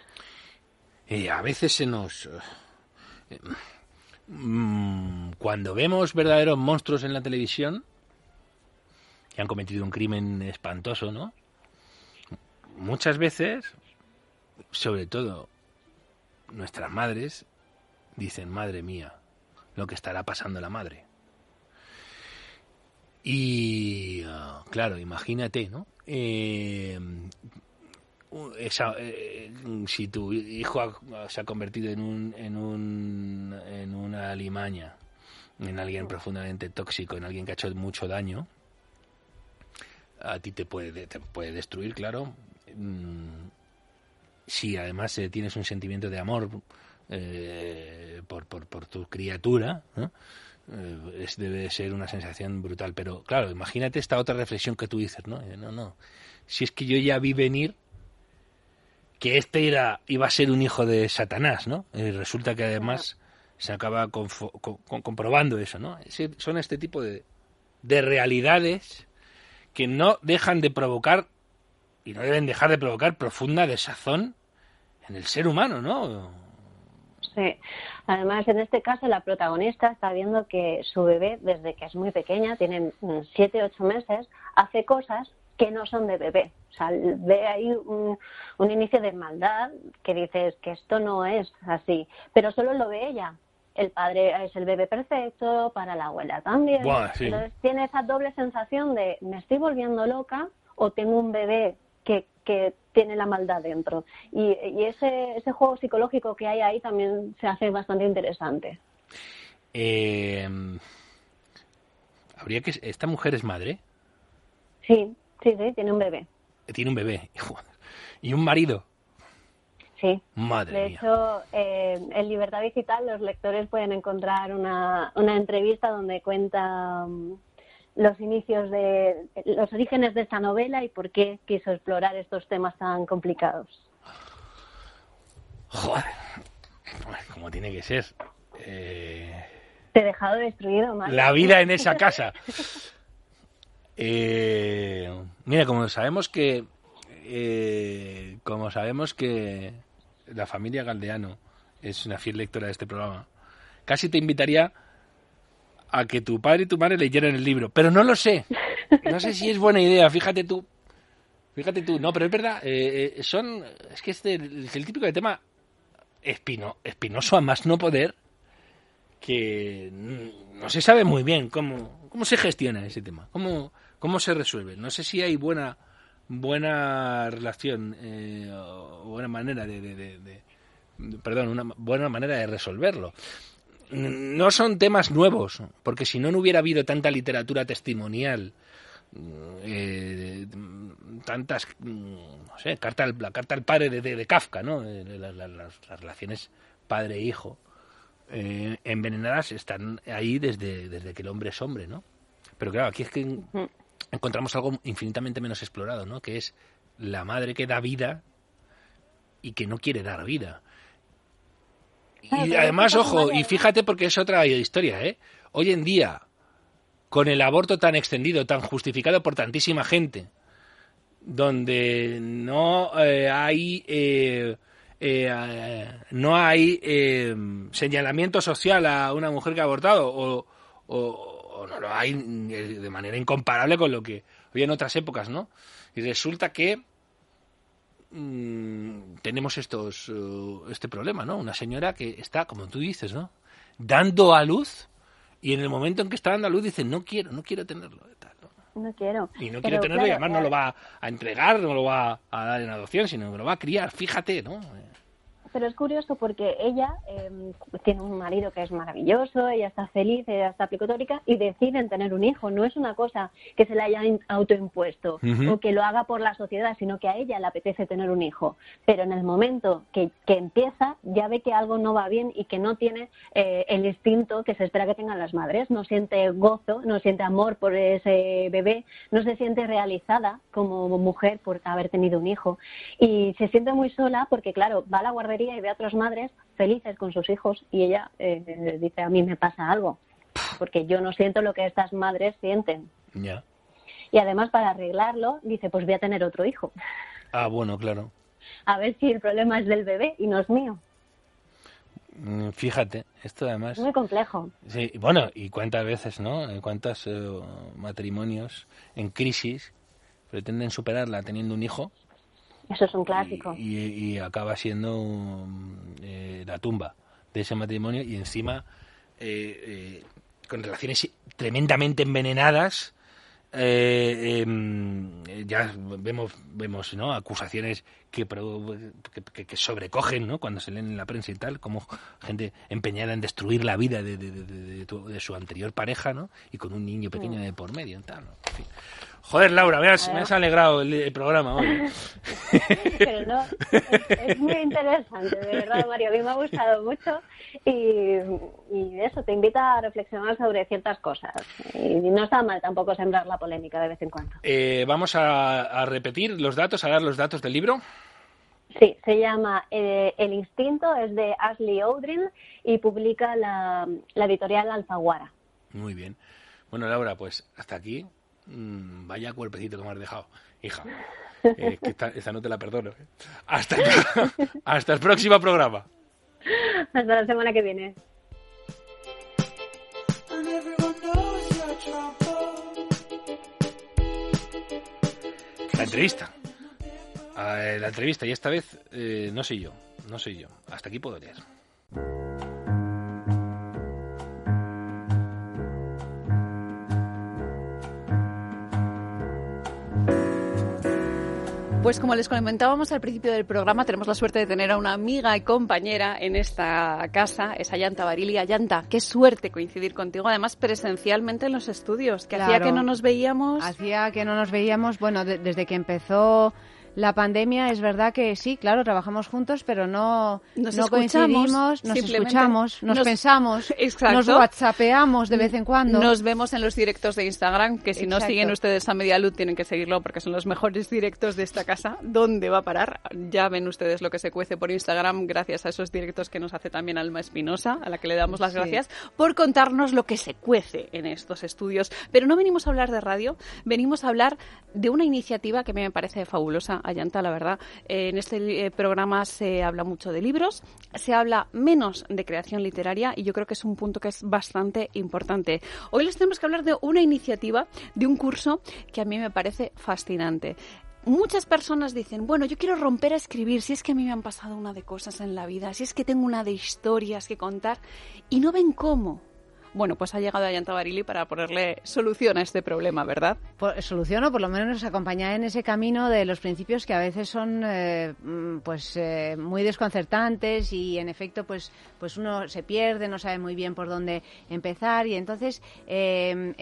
[SPEAKER 2] eh, a veces se nos... Eh, mmm, cuando vemos verdaderos monstruos en la televisión que han cometido un crimen espantoso, ¿no? Muchas veces... sobre todo nuestras madres dicen, madre mía, lo que estará pasando la madre. Y uh, claro, imagínate, ¿no? Eh, esa, eh, si tu hijo ha, se ha convertido en un en un en una alimaña, en alguien profundamente tóxico, en alguien que ha hecho mucho daño, a ti te puede te puede destruir, claro. Mm, si además eh, tienes un sentimiento de amor eh, por, por, por tu criatura, ¿no?, eh, es, debe ser una sensación brutal. Pero claro, imagínate esta otra reflexión que tú dices, ¿no? Eh, no, no. Si es que yo ya vi venir que este era iba a ser un hijo de Satanás, ¿no? Y resulta que además se acaba confo, con, con, comprobando eso, ¿no? Es, son este tipo de, de realidades que no dejan de provocar y no deben dejar de provocar profunda desazón en el ser humano, ¿no?
[SPEAKER 3] Sí. Además, en este caso, la protagonista está viendo que su bebé, desde que es muy pequeña, tiene siete, ocho meses, hace cosas que no son de bebé. O sea, ve ahí un, un inicio de maldad que dices que esto no es así, pero solo lo ve ella. El padre es el bebé perfecto, para la abuela también.
[SPEAKER 2] Buah, sí.
[SPEAKER 3] Entonces tiene esa doble sensación de me estoy volviendo loca o tengo un bebé que, que tiene la maldad dentro. Y, y ese, ese juego psicológico que hay ahí también se hace bastante interesante.
[SPEAKER 2] Eh, ¿Habría que esta mujer es madre?
[SPEAKER 3] Sí. Sí, sí, tiene un bebé.
[SPEAKER 2] Tiene un bebé. ¿Y un marido?
[SPEAKER 3] Sí.
[SPEAKER 2] Madre
[SPEAKER 3] de
[SPEAKER 2] mía.
[SPEAKER 3] hecho, eh, en Libertad Digital los lectores pueden encontrar una, una entrevista donde cuenta um, los inicios de los orígenes de esta novela y por qué quiso explorar estos temas tan complicados.
[SPEAKER 2] Joder. Como tiene que ser. Eh...
[SPEAKER 3] Te he dejado destruido, Mario.
[SPEAKER 2] La vida en esa casa. Eh, mira, como sabemos que eh, como sabemos que la familia Galdeano es una fiel lectora de este programa, casi te invitaría a que tu padre y tu madre leyeran el libro, pero no lo sé, no sé si es buena idea, fíjate tú, fíjate tú, no, pero es verdad, eh, son, es que este es el típico de tema espino, espinoso a más no poder, que no se sabe muy bien cómo, cómo se gestiona ese tema, cómo, cómo se resuelve. No sé si hay buena buena relación eh, o buena manera de, de, de, de, de, perdón, una buena manera de resolverlo. No son temas nuevos, porque si no, no hubiera habido tanta literatura testimonial, eh, tantas, no sé, carta al, la carta al padre de, de, de Kafka, ¿no? Las, las, las relaciones padre-hijo. Eh, envenenadas están ahí desde, desde que el hombre es hombre, ¿no? Pero claro, aquí es que en, encontramos algo infinitamente menos explorado, ¿no? Que es la madre que da vida y que no quiere dar vida. Y además, ojo, y fíjate porque es otra historia, ¿eh? Hoy en día, con el aborto tan extendido, tan justificado por tantísima gente, donde no eh, hay... Eh, Eh, eh, no hay eh, señalamiento social a una mujer que ha abortado o, o, o no lo hay de manera incomparable con lo que había en otras épocas, ¿no? Y resulta que mmm, tenemos estos uh, este problema, ¿no? Una señora que está, como tú dices, ¿no? Dando a luz y en el momento en que está dando a luz dice no quiero, no quiero tenerlo, tal, ¿no?
[SPEAKER 3] No quiero.
[SPEAKER 2] Y no
[SPEAKER 3] pero,
[SPEAKER 2] quiero tenerlo,
[SPEAKER 3] claro,
[SPEAKER 2] y además no lo va a entregar, no lo va a dar en adopción, sino que lo va a criar, fíjate, ¿no?
[SPEAKER 3] Pero es curioso porque ella eh, tiene un marido que es maravilloso, ella está feliz, ella está picotórica y deciden tener un hijo. No es una cosa que se le haya autoimpuesto uh-huh. o que lo haga por la sociedad, sino que a ella le apetece tener un hijo. Pero en el momento que, que empieza, ya ve que algo no va bien y que no tiene eh, el instinto que se espera que tengan las madres. No siente gozo, no siente amor por ese bebé, no se siente realizada como mujer por haber tenido un hijo. Y se siente muy sola porque, claro, va a la guardería y ve a otras madres felices con sus hijos y ella eh, dice a mí me pasa algo porque yo no siento lo que estas madres sienten.
[SPEAKER 2] Yeah.
[SPEAKER 3] Y además para arreglarlo dice pues voy a tener otro hijo.
[SPEAKER 2] Ah, bueno, claro.
[SPEAKER 3] A ver si el problema es del bebé y no es mío.
[SPEAKER 2] Fíjate, esto además...
[SPEAKER 3] Es muy complejo.
[SPEAKER 2] Sí, bueno, y cuántas veces, ¿no? Cuántos eh, matrimonios en crisis pretenden superarla teniendo un hijo.
[SPEAKER 3] Eso es un clásico.
[SPEAKER 2] Y, y, y acaba siendo eh, la tumba de ese matrimonio y encima eh, eh, con relaciones tremendamente envenenadas. Eh, eh, ya vemos, vemos ¿no? acusaciones que, que, que sobrecogen, ¿no? Cuando se leen en la prensa y tal, como gente empeñada en destruir la vida de, de, de, de, de, tu, de su anterior pareja, ¿no? Y con un niño pequeño de por medio y tal, ¿no? En fin. Joder, Laura, me has, me has alegrado el, el programa hoy.
[SPEAKER 3] Pero no, es, es muy interesante, de verdad, Mario. A mí me ha gustado mucho y, y eso, te invita a reflexionar sobre ciertas cosas. Y no está mal tampoco sembrar la polémica de vez en cuando.
[SPEAKER 2] Eh, vamos a, a repetir los datos, a dar los datos del libro.
[SPEAKER 3] Sí, se llama eh, El Instinto, es de Ashley Oudrin y publica la, la editorial Alfaguara.
[SPEAKER 2] Muy bien. Bueno, Laura, pues hasta aquí. Mm, vaya cuerpecito que me has dejado, hija. Eh, que esta, esta no te la perdono. ¿eh? Hasta, hasta el próximo programa.
[SPEAKER 3] Hasta la semana que viene.
[SPEAKER 2] La entrevista. Eh, la entrevista, y esta vez eh, no soy yo, no soy yo. Hasta aquí puedo leer.
[SPEAKER 4] Pues como les comentábamos al principio del programa, tenemos la suerte de tener a una amiga y compañera en esta casa, es Ayanta Barili. Ayanta, qué suerte coincidir contigo, además presencialmente en los estudios, que
[SPEAKER 5] Claro.
[SPEAKER 4] hacía que no nos veíamos.
[SPEAKER 5] Hacía que no nos veíamos, bueno, de- desde que empezó la pandemia, es verdad que sí, claro, trabajamos juntos, pero no,
[SPEAKER 4] Nos
[SPEAKER 5] no
[SPEAKER 4] escuchamos,
[SPEAKER 5] coincidimos, nos
[SPEAKER 4] simplemente
[SPEAKER 5] escuchamos, nos,
[SPEAKER 4] nos-
[SPEAKER 5] pensamos,
[SPEAKER 4] Exacto.
[SPEAKER 5] nos whatsappeamos de vez en cuando.
[SPEAKER 4] Nos vemos en los directos de Instagram, que si no
[SPEAKER 5] Exacto.
[SPEAKER 4] siguen ustedes a Media Luz tienen que seguirlo porque son los mejores directos de esta casa. ¿Dónde va a parar? Ya ven ustedes lo que se cuece por Instagram gracias a esos directos que nos hace también Alma Espinosa, a la que le damos las
[SPEAKER 5] Sí.
[SPEAKER 4] gracias por contarnos lo que se cuece en estos estudios. Pero no venimos a hablar de radio, venimos a hablar de una iniciativa que a mí me parece fabulosa, Ayanta, la verdad. Eh, en este eh, programa se habla mucho de libros, se habla menos de creación literaria y yo creo que es un punto que es bastante importante. Hoy les tenemos que hablar de una iniciativa, de un curso que a mí me parece fascinante. Muchas personas dicen, bueno, yo quiero romper a escribir, si es que a mí me han pasado una de cosas en la vida, si es que tengo una de historias que contar, y no ven cómo. Bueno, pues ha llegado Ayanta Barili para ponerle solución a este problema, ¿verdad?
[SPEAKER 5] Por, solución o por lo menos nos acompañar en ese camino de los principios que a veces son eh, mm, pues eh, muy desconcertantes y en efecto pues pues uno se pierde, no sabe muy bien por dónde empezar y entonces eh,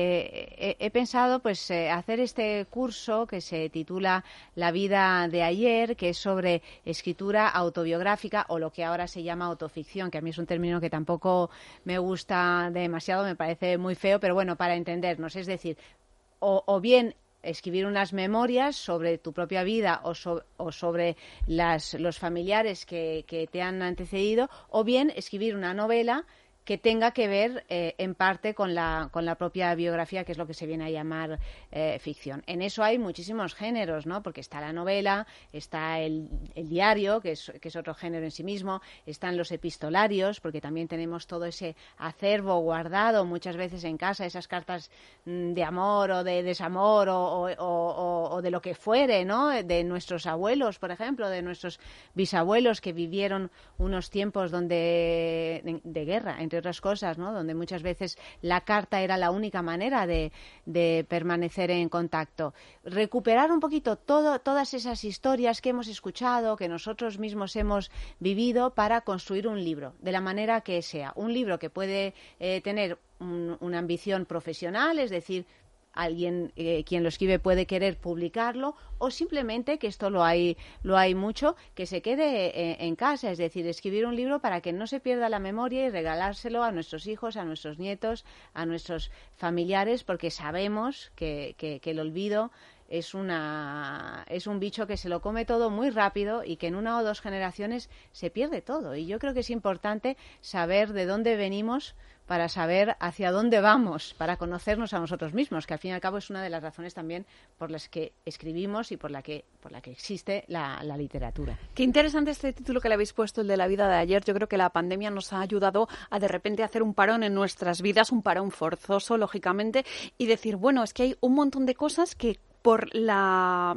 [SPEAKER 5] eh, he, he pensado pues eh, hacer este curso que se titula La vida de ayer, que es sobre escritura autobiográfica o lo que ahora se llama autoficción, que a mí es un término que tampoco me gusta demasiado, me parece muy feo, pero bueno, para entendernos, es decir, o, o bien escribir unas memorias sobre tu propia vida o, so, o sobre las, los familiares que, que te han antecedido, o bien escribir una novela que tenga que ver eh, en parte con la, con la propia biografía, que es lo que se viene a llamar eh, ficción. En eso hay muchísimos géneros, ¿no? Porque está la novela, está el, el diario, que es, que es otro género en sí mismo, están los epistolarios, porque también tenemos todo ese acervo guardado muchas veces en casa, esas cartas mm, de amor o de desamor o, o, o, o de lo que fuere, ¿no? De nuestros abuelos, por ejemplo, de nuestros bisabuelos que vivieron unos tiempos donde de, de guerra, entre otras cosas, ¿no? Donde muchas veces la carta era la única manera de, de permanecer en contacto. Recuperar un poquito todo, todas esas historias que hemos escuchado, que nosotros mismos hemos vivido para construir un libro, de la manera que sea. Un libro que puede eh, tener un, una ambición profesional, es decir, alguien eh, quien lo escribe puede querer publicarlo o simplemente, que esto lo hay lo hay mucho, que se quede eh, en casa, es decir, escribir un libro para que no se pierda la memoria y regalárselo a nuestros hijos, a nuestros nietos, a nuestros familiares, porque sabemos que, que, que el olvido es una es un bicho que se lo come todo muy rápido y que en una o dos generaciones se pierde todo. Y yo creo que es importante saber de dónde venimos para saber hacia dónde vamos, para conocernos a nosotros mismos, que al fin y al cabo es una de las razones también por las que escribimos y por la que por la que existe la, la literatura.
[SPEAKER 4] Qué interesante este título que le habéis puesto, el de La vida de ayer. Yo creo que la pandemia nos ha ayudado a de repente hacer un parón en nuestras vidas, un parón forzoso, lógicamente, y decir, bueno, es que hay un montón de cosas que por la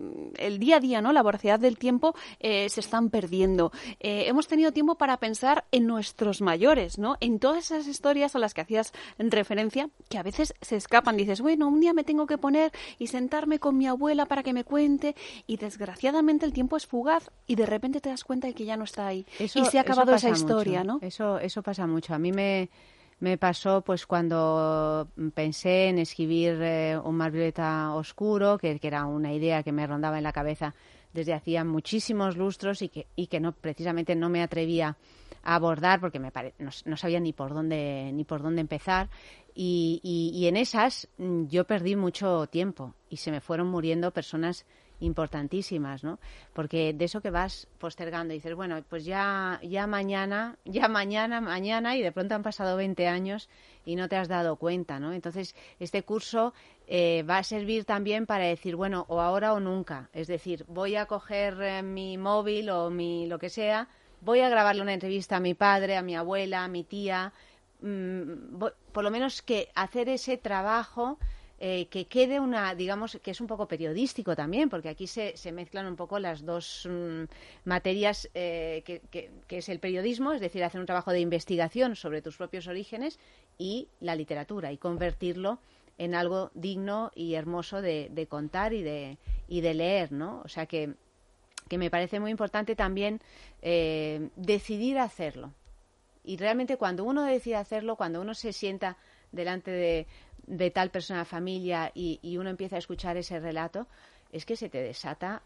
[SPEAKER 4] el día a día, ¿no? La voracidad del tiempo eh, se están perdiendo. Eh, hemos tenido tiempo para pensar en nuestros mayores, ¿no? En todas esas historias a las que hacías referencia, que a veces se escapan. Dices, bueno, un día me tengo que poner y sentarme con mi abuela para que me cuente, y desgraciadamente el tiempo es fugaz y de repente te das cuenta de que ya no está ahí.
[SPEAKER 5] Eso,
[SPEAKER 4] y se ha acabado
[SPEAKER 5] eso pasa
[SPEAKER 4] esa historia,
[SPEAKER 5] mucho.
[SPEAKER 4] ¿no?
[SPEAKER 5] Eso, eso pasa mucho. A mí me... me pasó pues cuando pensé en escribir eh, Un mar violeta oscuro, que, que era una idea que me rondaba en la cabeza desde hacía muchísimos lustros y que, y que no precisamente no me atrevía a abordar porque me pare... no, no sabía ni por dónde ni por dónde empezar y, y, y en esas yo perdí mucho tiempo y se me fueron muriendo personas importantísimas, ¿no? Porque de eso que vas postergando y dices, bueno, pues ya ya mañana, ya mañana, mañana y de pronto han pasado veinte años y no te has dado cuenta, ¿no? Entonces, este curso eh, va a servir también para decir, bueno, o ahora o nunca. Es decir, voy a coger eh, mi móvil o mi lo que sea, voy a grabarle una entrevista a mi padre, a mi abuela, a mi tía, mmm, voy, por lo menos que hacer ese trabajo Eh, que quede una, digamos, que es un poco periodístico también, porque aquí se, se mezclan un poco las dos mm, materias eh, que, que, que es el periodismo, es decir, hacer un trabajo de investigación sobre tus propios orígenes y la literatura y convertirlo en algo digno y hermoso de, de contar y de, y de leer, ¿no? O sea que, que me parece muy importante también eh, decidir hacerlo. Y realmente cuando uno decide hacerlo, cuando uno se sienta delante de de tal persona, familia, y, y uno empieza a escuchar ese relato, es que se te desata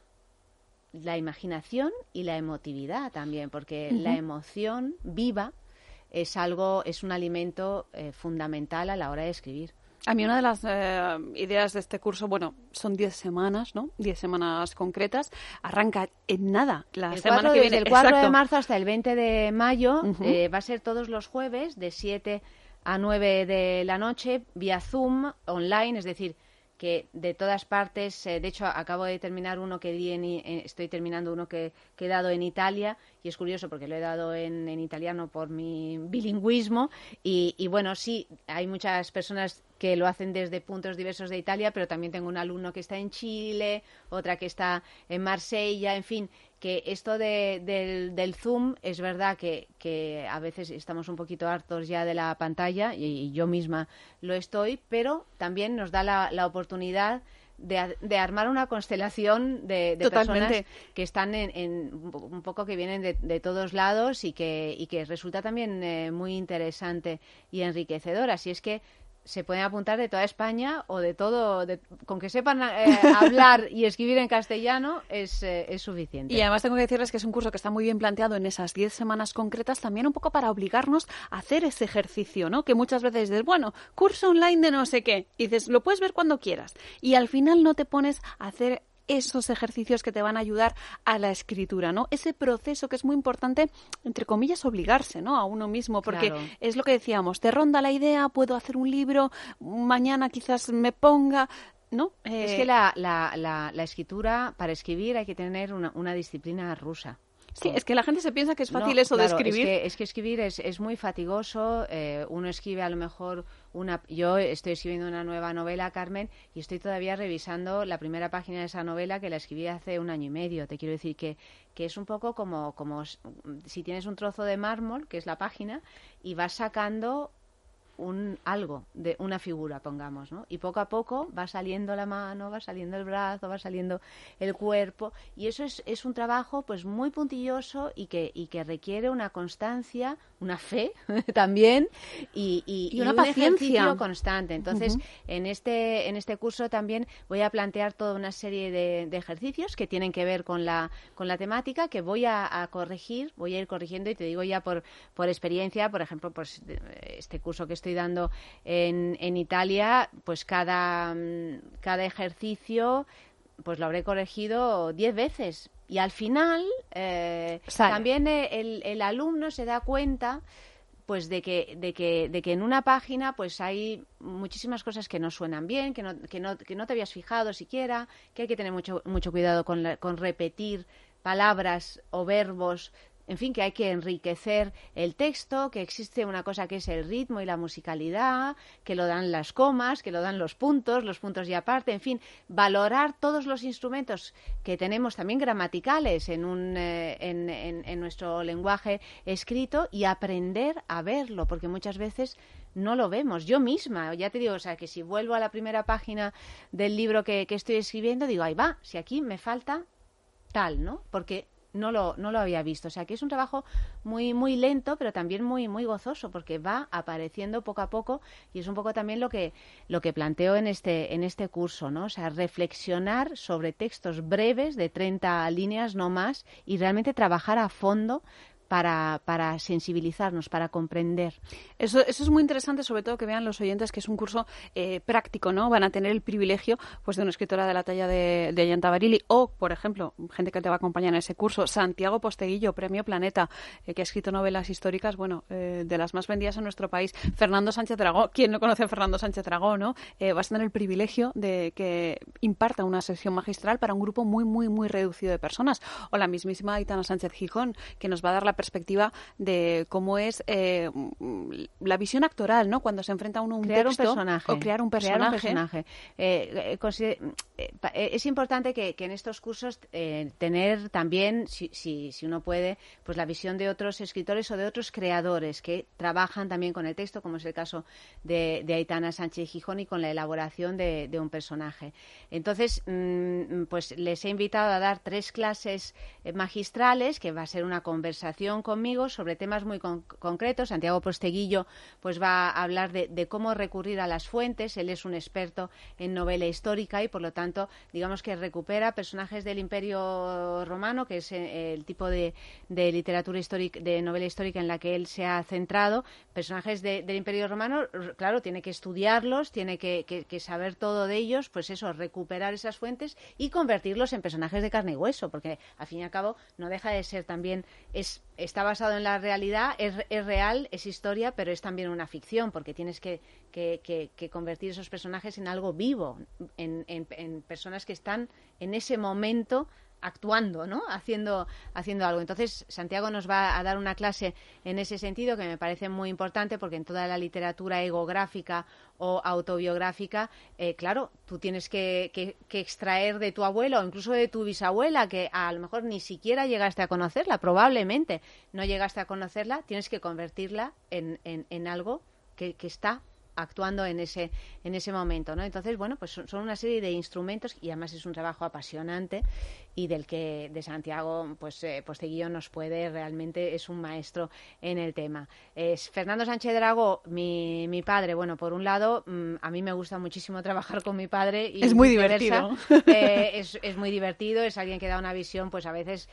[SPEAKER 5] la imaginación y la emotividad también, porque uh-huh. la emoción viva es algo, es un alimento eh, fundamental a la hora de escribir.
[SPEAKER 4] A mí una de las eh, ideas de este curso, bueno, son diez semanas, ¿no? Diez semanas concretas. Arranca en nada la
[SPEAKER 5] el
[SPEAKER 4] semana
[SPEAKER 5] cuatro,
[SPEAKER 4] que viene.
[SPEAKER 5] Desde el cuatro
[SPEAKER 4] Exacto.
[SPEAKER 5] de marzo hasta el veinte de mayo
[SPEAKER 4] Uh-huh.
[SPEAKER 5] eh, va a ser todos los jueves de siete a nueve de la noche, vía Zoom, online, es decir, que de todas partes, eh, de hecho acabo de terminar uno que di en, en, estoy terminando uno que, que he dado en Italia, y es curioso porque lo he dado en, en italiano por mi bilingüismo, y, y bueno, sí, hay muchas personas que lo hacen desde puntos diversos de Italia, pero también tengo un alumno que está en Chile, otra que está en Marsella, en fin, que esto de, del, del Zoom es verdad que, que a veces estamos un poquito hartos ya de la pantalla, y, y yo misma lo estoy, pero también nos da la, la oportunidad de, de armar una constelación de, de personas que están en, en un poco que vienen de, de todos lados y que, y que resulta también eh, muy interesante y enriquecedor. Así es que se pueden apuntar de toda España o de todo, de, con que sepan eh, hablar y escribir en castellano es, eh, es suficiente.
[SPEAKER 4] Y además tengo que decirles que es un curso que está muy bien planteado en esas diez semanas concretas, también un poco para obligarnos a hacer ese ejercicio, ¿no? Que muchas veces dices, bueno, curso online de no sé qué, y dices, lo puedes ver cuando quieras, y al final no te pones a hacer esos ejercicios que te van a ayudar a la escritura, ¿no? Ese proceso que es muy importante, entre comillas, obligarse, ¿no? A uno mismo, porque
[SPEAKER 5] claro.
[SPEAKER 4] Es lo que decíamos, te ronda la idea, puedo hacer un libro, mañana quizás me ponga, ¿no? Eh...
[SPEAKER 5] Es que la, la, la, la escritura, para escribir hay que tener una, una disciplina rusa.
[SPEAKER 4] Sí, es que la gente se piensa que es fácil
[SPEAKER 5] no,
[SPEAKER 4] eso
[SPEAKER 5] claro,
[SPEAKER 4] de escribir.
[SPEAKER 5] Es que, es que escribir es, es muy fatigoso. Eh, uno escribe a lo mejor una... Yo estoy escribiendo una nueva novela, Carmen, y estoy todavía revisando la primera página de esa novela que la escribí hace un año y medio. Te quiero decir que, que es un poco como, como si tienes un trozo de mármol, que es la página, y vas sacando un algo de una figura, pongamos, ¿no? Y poco a poco va saliendo la mano, va saliendo el brazo, va saliendo el cuerpo, y eso es, es un trabajo pues muy puntilloso y que, y que requiere una constancia, una fe también y, y,
[SPEAKER 4] y una
[SPEAKER 5] y un
[SPEAKER 4] paciencia
[SPEAKER 5] ejercicio constante. Entonces,
[SPEAKER 4] uh-huh.
[SPEAKER 5] en este en este curso también voy a plantear toda una serie de, de ejercicios que tienen que ver con la con la temática, que voy a, a corregir, voy a ir corrigiendo, y te digo ya por por experiencia, por ejemplo, pues este curso que estoy dando en, en Italia, pues cada, cada ejercicio pues lo habré corregido diez veces, y al final eh, también el, el alumno se da cuenta pues de que, de que de que en una página pues hay muchísimas cosas que no suenan bien, que no, que no, que no te habías fijado siquiera, que hay que tener mucho, mucho cuidado con, la, con repetir palabras o verbos. En fin, que hay que enriquecer el texto, que existe una cosa que es el ritmo y la musicalidad, que lo dan las comas, que lo dan los puntos, los puntos y aparte, en fin, valorar todos los instrumentos que tenemos también gramaticales en, un, eh, en, en, en nuestro lenguaje escrito, y aprender a verlo, porque muchas veces no lo vemos. Yo misma, ya te digo, o sea, que si vuelvo a la primera página del libro que, que estoy escribiendo, digo, ahí va, si aquí me falta tal, ¿no? Porque no lo, no lo había visto. O sea, que es un trabajo muy, muy lento, pero también muy, muy gozoso, porque va apareciendo poco a poco, y es un poco también lo que, lo que planteo en este, en este curso, ¿no? O sea, reflexionar sobre textos breves de treinta líneas, no más, y realmente trabajar a fondo para, para sensibilizarnos, para comprender.
[SPEAKER 4] Eso, eso es muy interesante, sobre todo que vean los oyentes que es un curso eh, práctico, ¿no? Van a tener el privilegio pues de una escritora de la talla de, de Ayanta Barili, o, por ejemplo, gente que te va a acompañar en ese curso, Santiago Posteguillo, Premio Planeta, eh, que ha escrito novelas históricas, bueno, eh, de las más vendidas en nuestro país. Fernando Sánchez Dragó, ¿quién no conoce a Fernando Sánchez Dragó, no? Eh, vas a tener el privilegio de que imparta una sesión magistral para un grupo muy, muy, muy reducido de personas. O la mismísima Aitana Sánchez Gijón, que nos va a dar la perspectiva de cómo es eh, la visión actoral, ¿no? Cuando se enfrenta uno a un
[SPEAKER 5] crear
[SPEAKER 4] texto,
[SPEAKER 5] un personaje,
[SPEAKER 4] o crear un personaje.
[SPEAKER 5] Crear un personaje. Eh, eh, eh, es importante que, que en estos cursos eh, tener también, si, si, si uno puede, pues la visión de otros escritores o de otros creadores que trabajan también con el texto, como es el caso de, de Aitana Sánchez Gijón, y con la elaboración de, de un personaje. Entonces, mmm, pues les he invitado a dar tres clases magistrales, que va a ser una conversación conmigo sobre temas muy con concretos. Santiago Posteguillo pues va a hablar de, de cómo recurrir a las fuentes. Él es un experto en novela histórica y, por lo tanto, digamos que recupera personajes del Imperio Romano, que es eh, el tipo de, de literatura histórica, de novela histórica en la que él se ha centrado. Personajes de, del Imperio Romano, claro, tiene que estudiarlos, tiene que, que, que saber todo de ellos, pues eso, recuperar esas fuentes y convertirlos en personajes de carne y hueso, porque al fin y al cabo no deja de ser también, es, está basado en la realidad, es, es real, es historia, pero es también una ficción, porque tienes que, que, que, que convertir esos personajes en algo vivo, en, en, en personas que están en ese momento actuando, ¿no? Haciendo, haciendo algo. Entonces, Santiago nos va a dar una clase en ese sentido que me parece muy importante, porque en toda la literatura egográfica o autobiográfica, eh, claro, tú tienes que, que, que extraer de tu abuela o incluso de tu bisabuela, que a lo mejor ni siquiera llegaste a conocerla, probablemente no llegaste a conocerla, tienes que convertirla en, en, en algo que, que está actuando en ese en ese momento, ¿no? Entonces, bueno, pues son, son una serie de instrumentos, y además es un trabajo apasionante, y del que de Santiago pues eh, Posteguillo nos puede, realmente es un maestro en el tema. Es Fernando Sánchez Dragó, mi, mi padre. Bueno, por un lado, mmm, a mí me gusta muchísimo trabajar con mi padre, y
[SPEAKER 4] es muy divertido.
[SPEAKER 5] Eh, es, es muy divertido, es alguien que da una visión pues a veces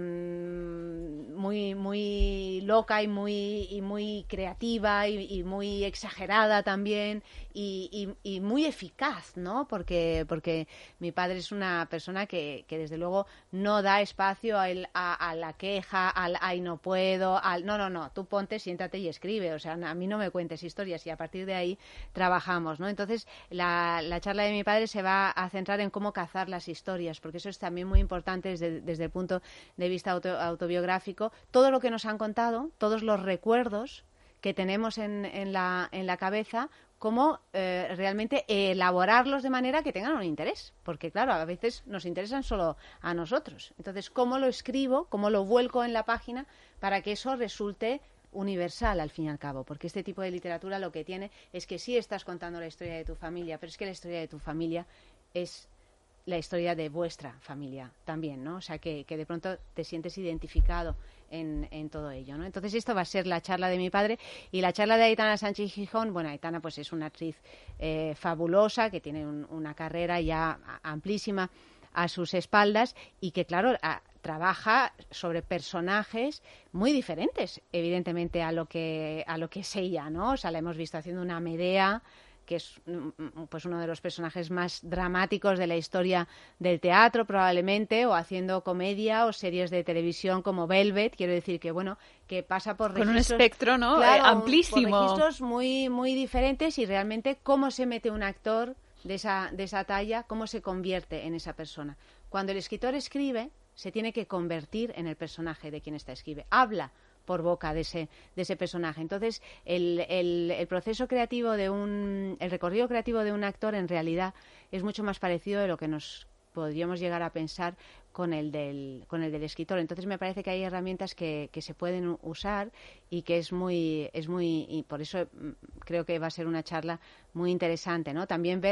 [SPEAKER 5] mmm, muy muy loca y muy y muy creativa y, y muy exagerada también, y, y, y muy eficaz, ¿no? Porque, porque mi padre es una persona que, que desde luego no da espacio a, el, a, a la queja, al ay no puedo, al no, no, no, tú ponte, siéntate y escribe, o sea, a mí no me cuentes historias, y a partir de ahí trabajamos, ¿no? Entonces, la, la charla de mi padre se va a centrar en cómo cazar las historias, porque eso es también muy importante desde, desde el punto de vista auto, autobiográfico. Todo lo que nos han contado, todos los recuerdos que tenemos en, en, la, en la cabeza, cómo eh, realmente elaborarlos de manera que tengan un interés, porque claro, a veces nos interesan solo a nosotros. Entonces, ¿cómo lo escribo, cómo lo vuelco en la página para que eso resulte universal al fin y al cabo? Porque este tipo de literatura lo que tiene es que sí estás contando la historia de tu familia, pero es que la historia de tu familia es la historia de vuestra familia también, ¿no? O sea, que, que de pronto te sientes identificado en, en todo ello, ¿no? Entonces, esto va a ser la charla de mi padre. Y la charla de Aitana Sánchez Gijón, bueno, Aitana pues es una actriz eh, fabulosa, que tiene un, una carrera ya amplísima a sus espaldas, y que, claro, a, trabaja sobre personajes muy diferentes, evidentemente, a lo que a lo que es ella, ¿no? O sea, la hemos visto haciendo una Medea, que es pues uno de los personajes más dramáticos de la historia del teatro, probablemente, o haciendo comedia o series de televisión como Velvet. Quiero decir que, bueno, que pasa por registros...
[SPEAKER 4] Con un espectro, ¿no?
[SPEAKER 5] Claro,
[SPEAKER 4] eh, amplísimo.
[SPEAKER 5] Por registros muy, muy diferentes, y realmente cómo se mete un actor de esa, de esa talla, cómo se convierte en esa persona. Cuando el escritor escribe, se tiene que convertir en el personaje de quien está escribe. Habla por boca de ese, de ese personaje. Entonces, el, el, el proceso creativo de un... el recorrido creativo de un actor, en realidad, es mucho más parecido de lo que nos podríamos llegar a pensar con el del, con el del escritor. Entonces, me parece que hay herramientas que, que se pueden usar, y que es muy... es muy y por eso creo que va a ser una charla muy interesante, ¿no? También ver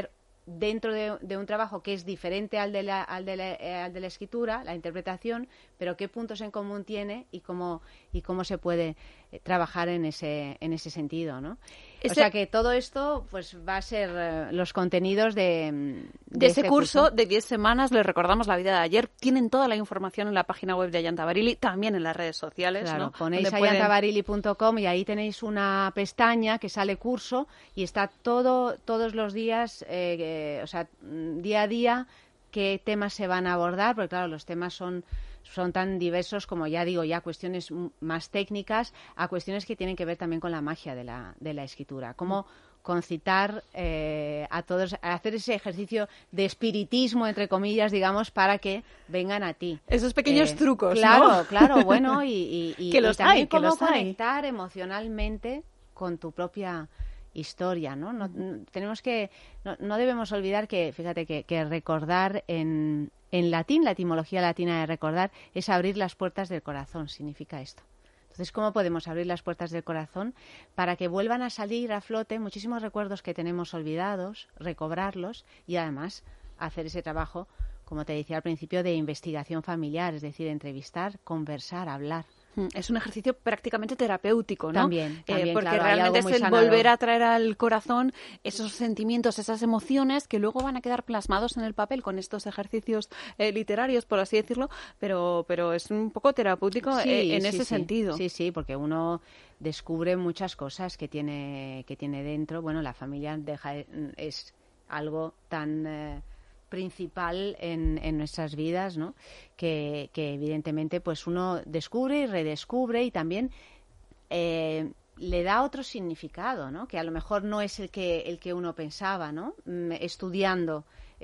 [SPEAKER 5] dentro de, de un trabajo que es diferente al de, la, al, de la, eh, al de la escritura, la interpretación, pero qué puntos en común tiene y cómo, y cómo se puede eh, trabajar en ese, en ese sentido, ¿no?
[SPEAKER 4] Ese...
[SPEAKER 5] O sea que todo esto pues va a ser eh, los contenidos de, de,
[SPEAKER 4] de ese
[SPEAKER 5] este
[SPEAKER 4] curso,
[SPEAKER 5] curso
[SPEAKER 4] de diez semanas. Les recordamos la vida de ayer. Tienen toda la información en la página web de Ayanta Barili, también en las redes sociales.
[SPEAKER 5] Claro,
[SPEAKER 4] ¿no?
[SPEAKER 5] ponéis
[SPEAKER 4] pueden...
[SPEAKER 5] ayanta barili punto com y ahí tenéis una pestaña que sale curso y está todo todos los días, eh, eh, o sea, día a día, qué temas se van a abordar, porque claro, los temas son son tan diversos como, ya digo, ya cuestiones más técnicas a cuestiones que tienen que ver también con la magia de la, de la escritura. Cómo concitar eh, a todos, a hacer ese ejercicio de espiritismo, entre comillas, digamos, para que vengan a ti.
[SPEAKER 4] Esos pequeños
[SPEAKER 5] eh,
[SPEAKER 4] trucos,
[SPEAKER 5] claro,
[SPEAKER 4] ¿no?
[SPEAKER 5] Claro, bueno, y, y, y,
[SPEAKER 4] que los
[SPEAKER 5] y también
[SPEAKER 4] hay, que
[SPEAKER 5] cómo
[SPEAKER 4] los hay.
[SPEAKER 5] conectar emocionalmente con tu propia historia, ¿no? no, no tenemos que, no, no debemos olvidar que, fíjate, que, que recordar en, en latín, la etimología latina de recordar es abrir las puertas del corazón, significa esto. Entonces, ¿cómo podemos abrir las puertas del corazón para que vuelvan a salir a flote muchísimos recuerdos que tenemos olvidados, recobrarlos y además hacer ese trabajo, como te decía al principio, de investigación familiar, es decir, entrevistar, conversar, hablar?
[SPEAKER 4] Es un ejercicio prácticamente terapéutico, ¿no?
[SPEAKER 5] También, también
[SPEAKER 4] eh, porque
[SPEAKER 5] claro,
[SPEAKER 4] realmente es el
[SPEAKER 5] sanador.
[SPEAKER 4] volver a traer al corazón esos sentimientos, esas emociones que luego van a quedar plasmados en el papel con estos ejercicios eh, literarios, por así decirlo, pero pero es un poco terapéutico
[SPEAKER 5] sí,
[SPEAKER 4] eh, en
[SPEAKER 5] sí,
[SPEAKER 4] ese
[SPEAKER 5] sí.
[SPEAKER 4] sentido.
[SPEAKER 5] Sí, sí, porque uno descubre muchas cosas que tiene que tiene dentro. Bueno, la familia deja es algo tan eh, principal en, en nuestras vidas, ¿no? Que, que evidentemente pues uno descubre y redescubre y también eh, le da otro significado, ¿no? Que a lo mejor no es el que el que uno pensaba, ¿no? Estudiando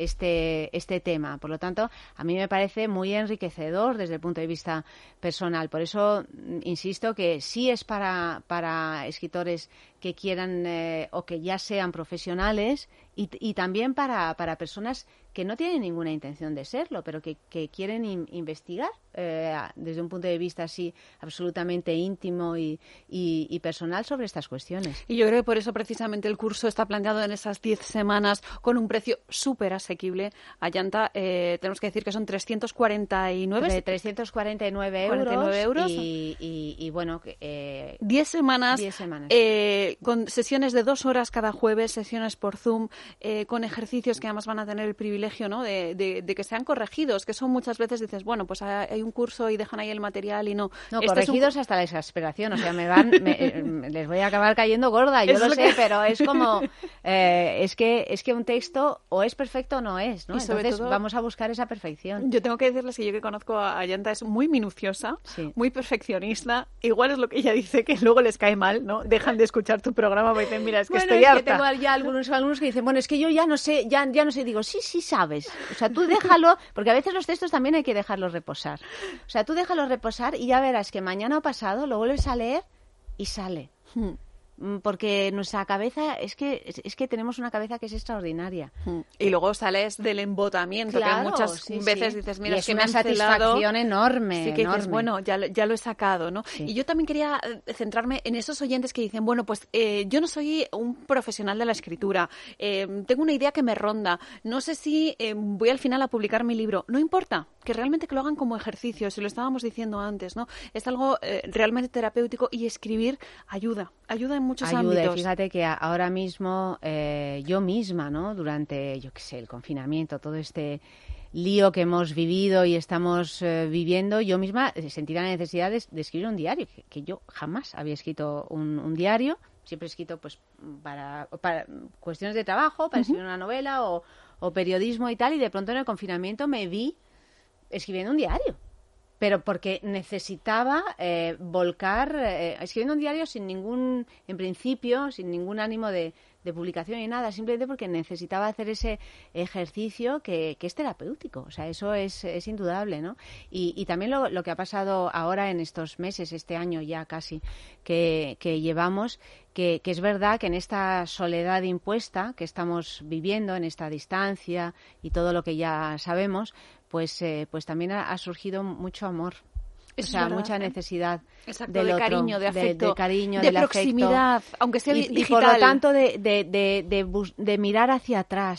[SPEAKER 5] este este tema. Por lo tanto, a mí me parece muy enriquecedor desde el punto de vista personal. Por eso insisto que sí es para para escritores que quieran eh, o que ya sean profesionales y, y también para para personas que no tienen ninguna intención de serlo, pero que, que quieren in, investigar eh, desde un punto de vista así absolutamente íntimo y, y, y personal sobre estas cuestiones.
[SPEAKER 4] Y yo creo que por eso precisamente el curso está planteado en esas diez semanas con un precio súper asequible. Ayanta, eh, tenemos que decir que son trescientos cuarenta y nueve.
[SPEAKER 5] De trescientos cuarenta y nueve euros.
[SPEAKER 4] cuarenta y nueve euros.
[SPEAKER 5] Y, y, y bueno, eh,
[SPEAKER 4] diez semanas.
[SPEAKER 5] diez semanas.
[SPEAKER 4] Eh, con sesiones de dos horas cada jueves, sesiones por Zoom, eh, con ejercicios que además van a tener el privilegio, ¿no? de, de, de que sean corregidos, que son muchas veces dices, bueno, pues hay un curso y dejan ahí el material y no.
[SPEAKER 5] No,
[SPEAKER 4] este
[SPEAKER 5] corregidos
[SPEAKER 4] es un...
[SPEAKER 5] hasta la exasperación, o sea, me van, me, eh, les voy a acabar cayendo gorda, yo
[SPEAKER 4] es
[SPEAKER 5] lo,
[SPEAKER 4] lo
[SPEAKER 5] sé,
[SPEAKER 4] que...
[SPEAKER 5] pero es como, eh, es que es que un texto o es perfecto o no es, ¿no?
[SPEAKER 4] Y sobre
[SPEAKER 5] Entonces
[SPEAKER 4] todo,
[SPEAKER 5] vamos a buscar esa perfección.
[SPEAKER 4] Yo tengo que decirles que yo que conozco a Ayanta es muy minuciosa,
[SPEAKER 5] sí.
[SPEAKER 4] muy perfeccionista, igual es lo que ella dice que luego les cae mal, ¿no? Dejan de escuchar tu programa porque dicen, mira, es que
[SPEAKER 5] bueno,
[SPEAKER 4] estoy
[SPEAKER 5] es
[SPEAKER 4] harta.
[SPEAKER 5] Que tengo ya algunos alumnos que dicen, bueno, es que yo ya no sé, ya, ya no sé, digo, sí, sí sabes, o sea, tú déjalo, porque a veces los textos también hay que dejarlos reposar, o sea, tú déjalos reposar y ya verás que mañana o pasado lo vuelves a leer y sale. Hmm. Porque nuestra cabeza, es que es que tenemos una cabeza que es extraordinaria.
[SPEAKER 4] Y luego sales del embotamiento,
[SPEAKER 5] claro,
[SPEAKER 4] que muchas
[SPEAKER 5] sí,
[SPEAKER 4] veces
[SPEAKER 5] sí.
[SPEAKER 4] dices, mira,
[SPEAKER 5] y
[SPEAKER 4] es que
[SPEAKER 5] una
[SPEAKER 4] me
[SPEAKER 5] satisfacción enorme.
[SPEAKER 4] Sí, que
[SPEAKER 5] enorme.
[SPEAKER 4] dices, bueno, ya, ya lo he sacado, ¿no?
[SPEAKER 5] Sí.
[SPEAKER 4] Y yo también quería centrarme en esos oyentes que dicen, bueno, pues eh, yo no soy un profesional de la escritura, eh, tengo una idea que me ronda, no sé si eh, voy al final a publicar mi libro. No importa, que realmente que lo hagan como ejercicio, si lo estábamos diciendo antes, ¿no? Es algo eh, realmente terapéutico y escribir ayuda, ayuda en muchos
[SPEAKER 5] ayuda,
[SPEAKER 4] ámbitos.
[SPEAKER 5] Fíjate que ahora mismo eh, yo misma, ¿no? Durante, yo qué sé, el confinamiento, todo este lío que hemos vivido y estamos eh, viviendo, yo misma sentí la necesidad de, de escribir un diario, que, que yo jamás había escrito un, un diario, siempre he escrito pues para, para cuestiones de trabajo, para escribir uh-huh. una novela o, o periodismo y tal, y de pronto en el confinamiento me vi escribiendo un diario. Pero porque necesitaba eh, volcar, eh, escribiendo un diario sin ningún, en principio, sin ningún ánimo de, de publicación ni nada, simplemente porque necesitaba hacer ese ejercicio que, que es terapéutico. O sea, eso es, es indudable, ¿no? Y, y también lo, lo que ha pasado ahora en estos meses, este año ya casi, que, que llevamos, que, que es verdad que en esta soledad impuesta que estamos viviendo, en esta distancia y todo lo que ya sabemos, pues eh, pues también ha, ha surgido mucho amor.
[SPEAKER 4] Eso
[SPEAKER 5] o sea,
[SPEAKER 4] es verdad,
[SPEAKER 5] mucha
[SPEAKER 4] ¿eh?
[SPEAKER 5] necesidad
[SPEAKER 4] Exacto,
[SPEAKER 5] del
[SPEAKER 4] de
[SPEAKER 5] otro,
[SPEAKER 4] cariño, de afecto,
[SPEAKER 5] de, de cariño,
[SPEAKER 4] de
[SPEAKER 5] del
[SPEAKER 4] proximidad,
[SPEAKER 5] afecto.
[SPEAKER 4] aunque sea
[SPEAKER 5] y,
[SPEAKER 4] digital.
[SPEAKER 5] Y por lo tanto de, de, de, de, bus- de mirar hacia atrás.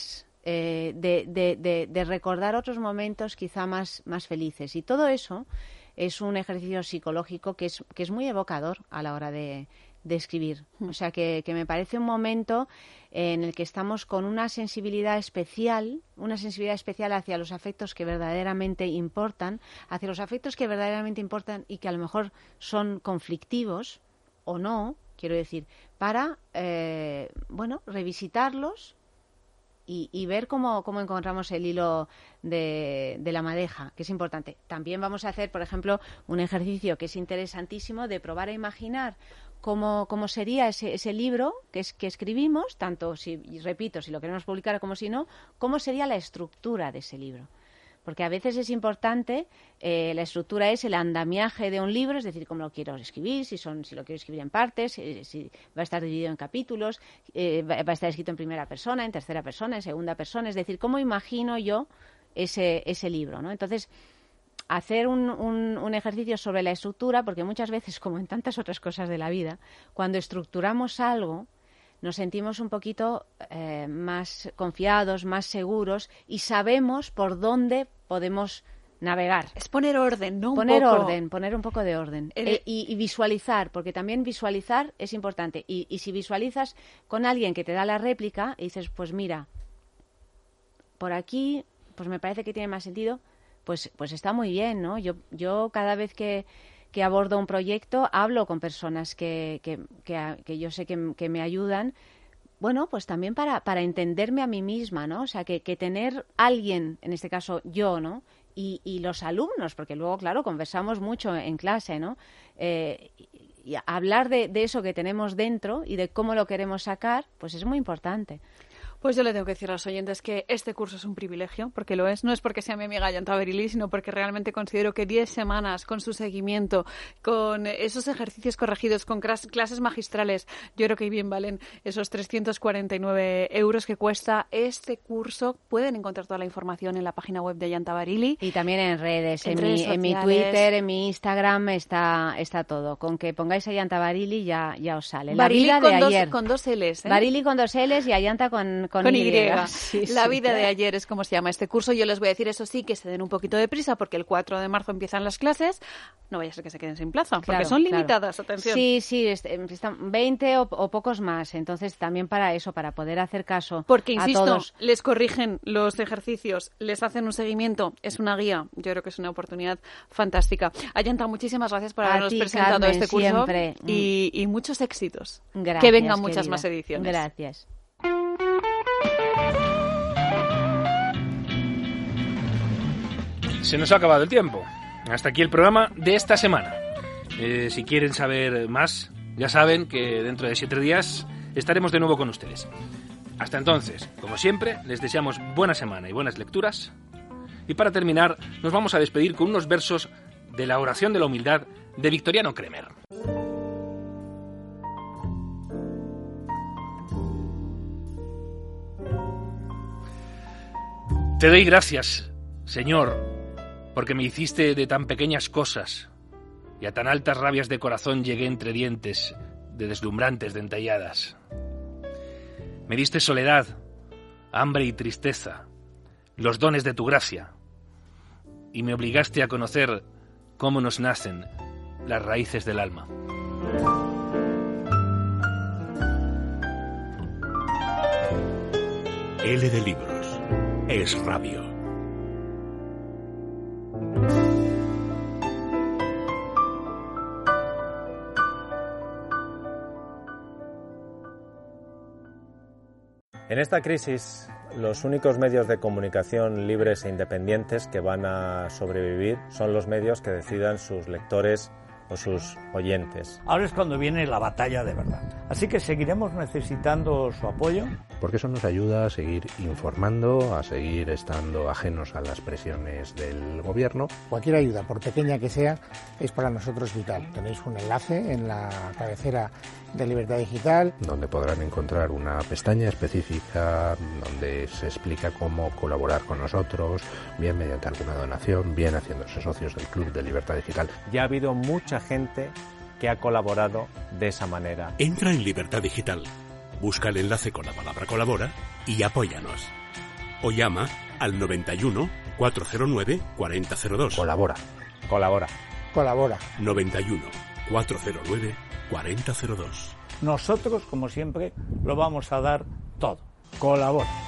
[SPEAKER 5] eh, de, de, de, de recordar otros momentos quizá más, más felices. Y todo eso es un ejercicio psicológico que es, que es muy evocador a la hora de, de escribir. O sea, que, que me parece un momento en el que estamos con una sensibilidad especial, una sensibilidad especial hacia los afectos que verdaderamente importan, hacia los afectos que verdaderamente importan y que a lo mejor son conflictivos o no, quiero decir, para, eh, bueno, revisitarlos y, y ver cómo, cómo encontramos el hilo de, de la madeja, que es importante. También vamos a hacer, por ejemplo, un ejercicio que es interesantísimo de probar a imaginar Cómo, cómo sería ese, ese libro que, es, que escribimos, tanto, si repito, si lo queremos publicar como si no, cómo sería la estructura de ese libro. Porque a veces es importante, eh, la estructura es el andamiaje de un libro, es decir, cómo lo quiero escribir, si son si lo quiero escribir en partes, eh, si va a estar dividido en capítulos, eh, va, va a estar escrito en primera persona, en tercera persona, en segunda persona, es decir, cómo imagino yo ese, ese libro, ¿no? Entonces, hacer un, un, un ejercicio sobre la estructura, porque muchas veces, como en tantas otras cosas de la vida, cuando estructuramos algo, nos sentimos un poquito eh, más confiados, más seguros y sabemos por dónde podemos navegar.
[SPEAKER 4] Es poner orden, ¿no? Un
[SPEAKER 5] poner
[SPEAKER 4] poco.
[SPEAKER 5] orden, poner un poco de orden. El... Eh, y, y visualizar, porque también visualizar es importante. Y, y si visualizas con alguien que te da la réplica y dices, pues mira, por aquí, pues me parece que tiene más sentido, pues pues está muy bien, ¿no? Yo yo cada vez que, que abordo un proyecto hablo con personas que, que, que, que yo sé que, que me ayudan, bueno, pues también para, para entenderme a mí misma, ¿no? O sea, que, que tener alguien, en este caso yo, ¿no? Y, y los alumnos, porque luego, claro, conversamos mucho en clase, ¿no? Eh, y, y hablar de, de eso que tenemos dentro y de cómo lo queremos sacar, pues es muy importante.
[SPEAKER 4] Pues yo le tengo que decir a los oyentes que este curso es un privilegio, porque lo es. No es porque sea mi amiga Ayanta Berilí, sino porque realmente considero que diez semanas con su seguimiento, con esos ejercicios corregidos, con clases magistrales, yo creo que bien valen esos trescientos cuarenta y nueve euros que cuesta este curso. Pueden encontrar toda la información en la página web de Ayanta Berilí.
[SPEAKER 5] Y también en redes, en,
[SPEAKER 4] en,
[SPEAKER 5] mi,
[SPEAKER 4] redes
[SPEAKER 5] en mi Twitter, en mi Instagram está está todo. Con que pongáis Ayanta Berilí ya, ya os sale.
[SPEAKER 4] Barili
[SPEAKER 5] la vida
[SPEAKER 4] con
[SPEAKER 5] de
[SPEAKER 4] dos,
[SPEAKER 5] ayer.
[SPEAKER 4] Con dos L's, ¿eh?
[SPEAKER 5] Barili con dos L's y Ayanta con Con,
[SPEAKER 4] con
[SPEAKER 5] Y.
[SPEAKER 4] Y.
[SPEAKER 5] Sí,
[SPEAKER 4] la
[SPEAKER 5] sí.
[SPEAKER 4] vida de ayer es como se llama este curso. Yo les voy a decir, eso sí, que se den un poquito de prisa porque el cuatro de marzo empiezan las clases. No vaya a ser que se queden sin plaza, porque
[SPEAKER 5] Claro,
[SPEAKER 4] son
[SPEAKER 5] claro.
[SPEAKER 4] limitadas, atención.
[SPEAKER 5] Sí, sí, están veinte o, o pocos más. Entonces, también para eso, para poder hacer caso
[SPEAKER 4] Porque,
[SPEAKER 5] a
[SPEAKER 4] insisto,
[SPEAKER 5] todos.
[SPEAKER 4] les corrigen los ejercicios, les hacen un seguimiento, es una guía. Yo creo que es una oportunidad fantástica. Ayanta, muchísimas gracias por
[SPEAKER 5] A
[SPEAKER 4] habernos
[SPEAKER 5] ti,
[SPEAKER 4] presentado
[SPEAKER 5] Carmen,
[SPEAKER 4] este curso
[SPEAKER 5] siempre.
[SPEAKER 4] y, y muchos éxitos.
[SPEAKER 5] Gracias,
[SPEAKER 4] que vengan muchas
[SPEAKER 5] querida.
[SPEAKER 4] más ediciones.
[SPEAKER 5] Gracias.
[SPEAKER 2] Se nos ha acabado el tiempo. Hasta aquí el programa de esta semana. Eh, si quieren saber más, ya saben que dentro de siete días estaremos de nuevo con ustedes. Hasta entonces, como siempre, les deseamos buena semana y buenas lecturas. Y para terminar, nos vamos a despedir con unos versos de la oración de la humildad de Victoriano Kremer. Te doy gracias, Señor, porque me hiciste de tan pequeñas cosas y a tan altas rabias de corazón llegué entre dientes de deslumbrantes dentalladas. Me diste soledad, hambre y tristeza, los dones de tu gracia, y me obligaste a conocer cómo nos nacen las raíces del alma.
[SPEAKER 1] L de Libros. Es Radio.
[SPEAKER 6] En esta crisis, los únicos medios de comunicación libres e independientes que van a sobrevivir son los medios que decidan sus lectores o sus oyentes.
[SPEAKER 7] Ahora es cuando viene la batalla de verdad. Así que seguiremos necesitando su apoyo.
[SPEAKER 8] Porque eso nos ayuda a seguir informando, a seguir estando ajenos a las presiones del gobierno.
[SPEAKER 9] Cualquier ayuda, por pequeña que sea, es para nosotros vital. Tenéis un enlace en la cabecera de Libertad Digital,
[SPEAKER 8] donde podrán encontrar una pestaña específica donde se explica cómo colaborar con nosotros, bien mediante alguna donación, bien haciéndose socios del Club de Libertad Digital.
[SPEAKER 6] Ya ha habido mucha gente que ha colaborado de esa manera.
[SPEAKER 1] Entra en Libertad Digital, busca el enlace con la palabra colabora y apóyanos. o llama al noventa y uno, cuatrocientos nueve, cuarenta cero dos.
[SPEAKER 8] Colabora.
[SPEAKER 6] Colabora.
[SPEAKER 9] Colabora.
[SPEAKER 1] noventa y uno, cuatrocientos nueve, cuarenta cero dos.
[SPEAKER 7] Nosotros, como siempre, lo vamos a dar todo. Colabora.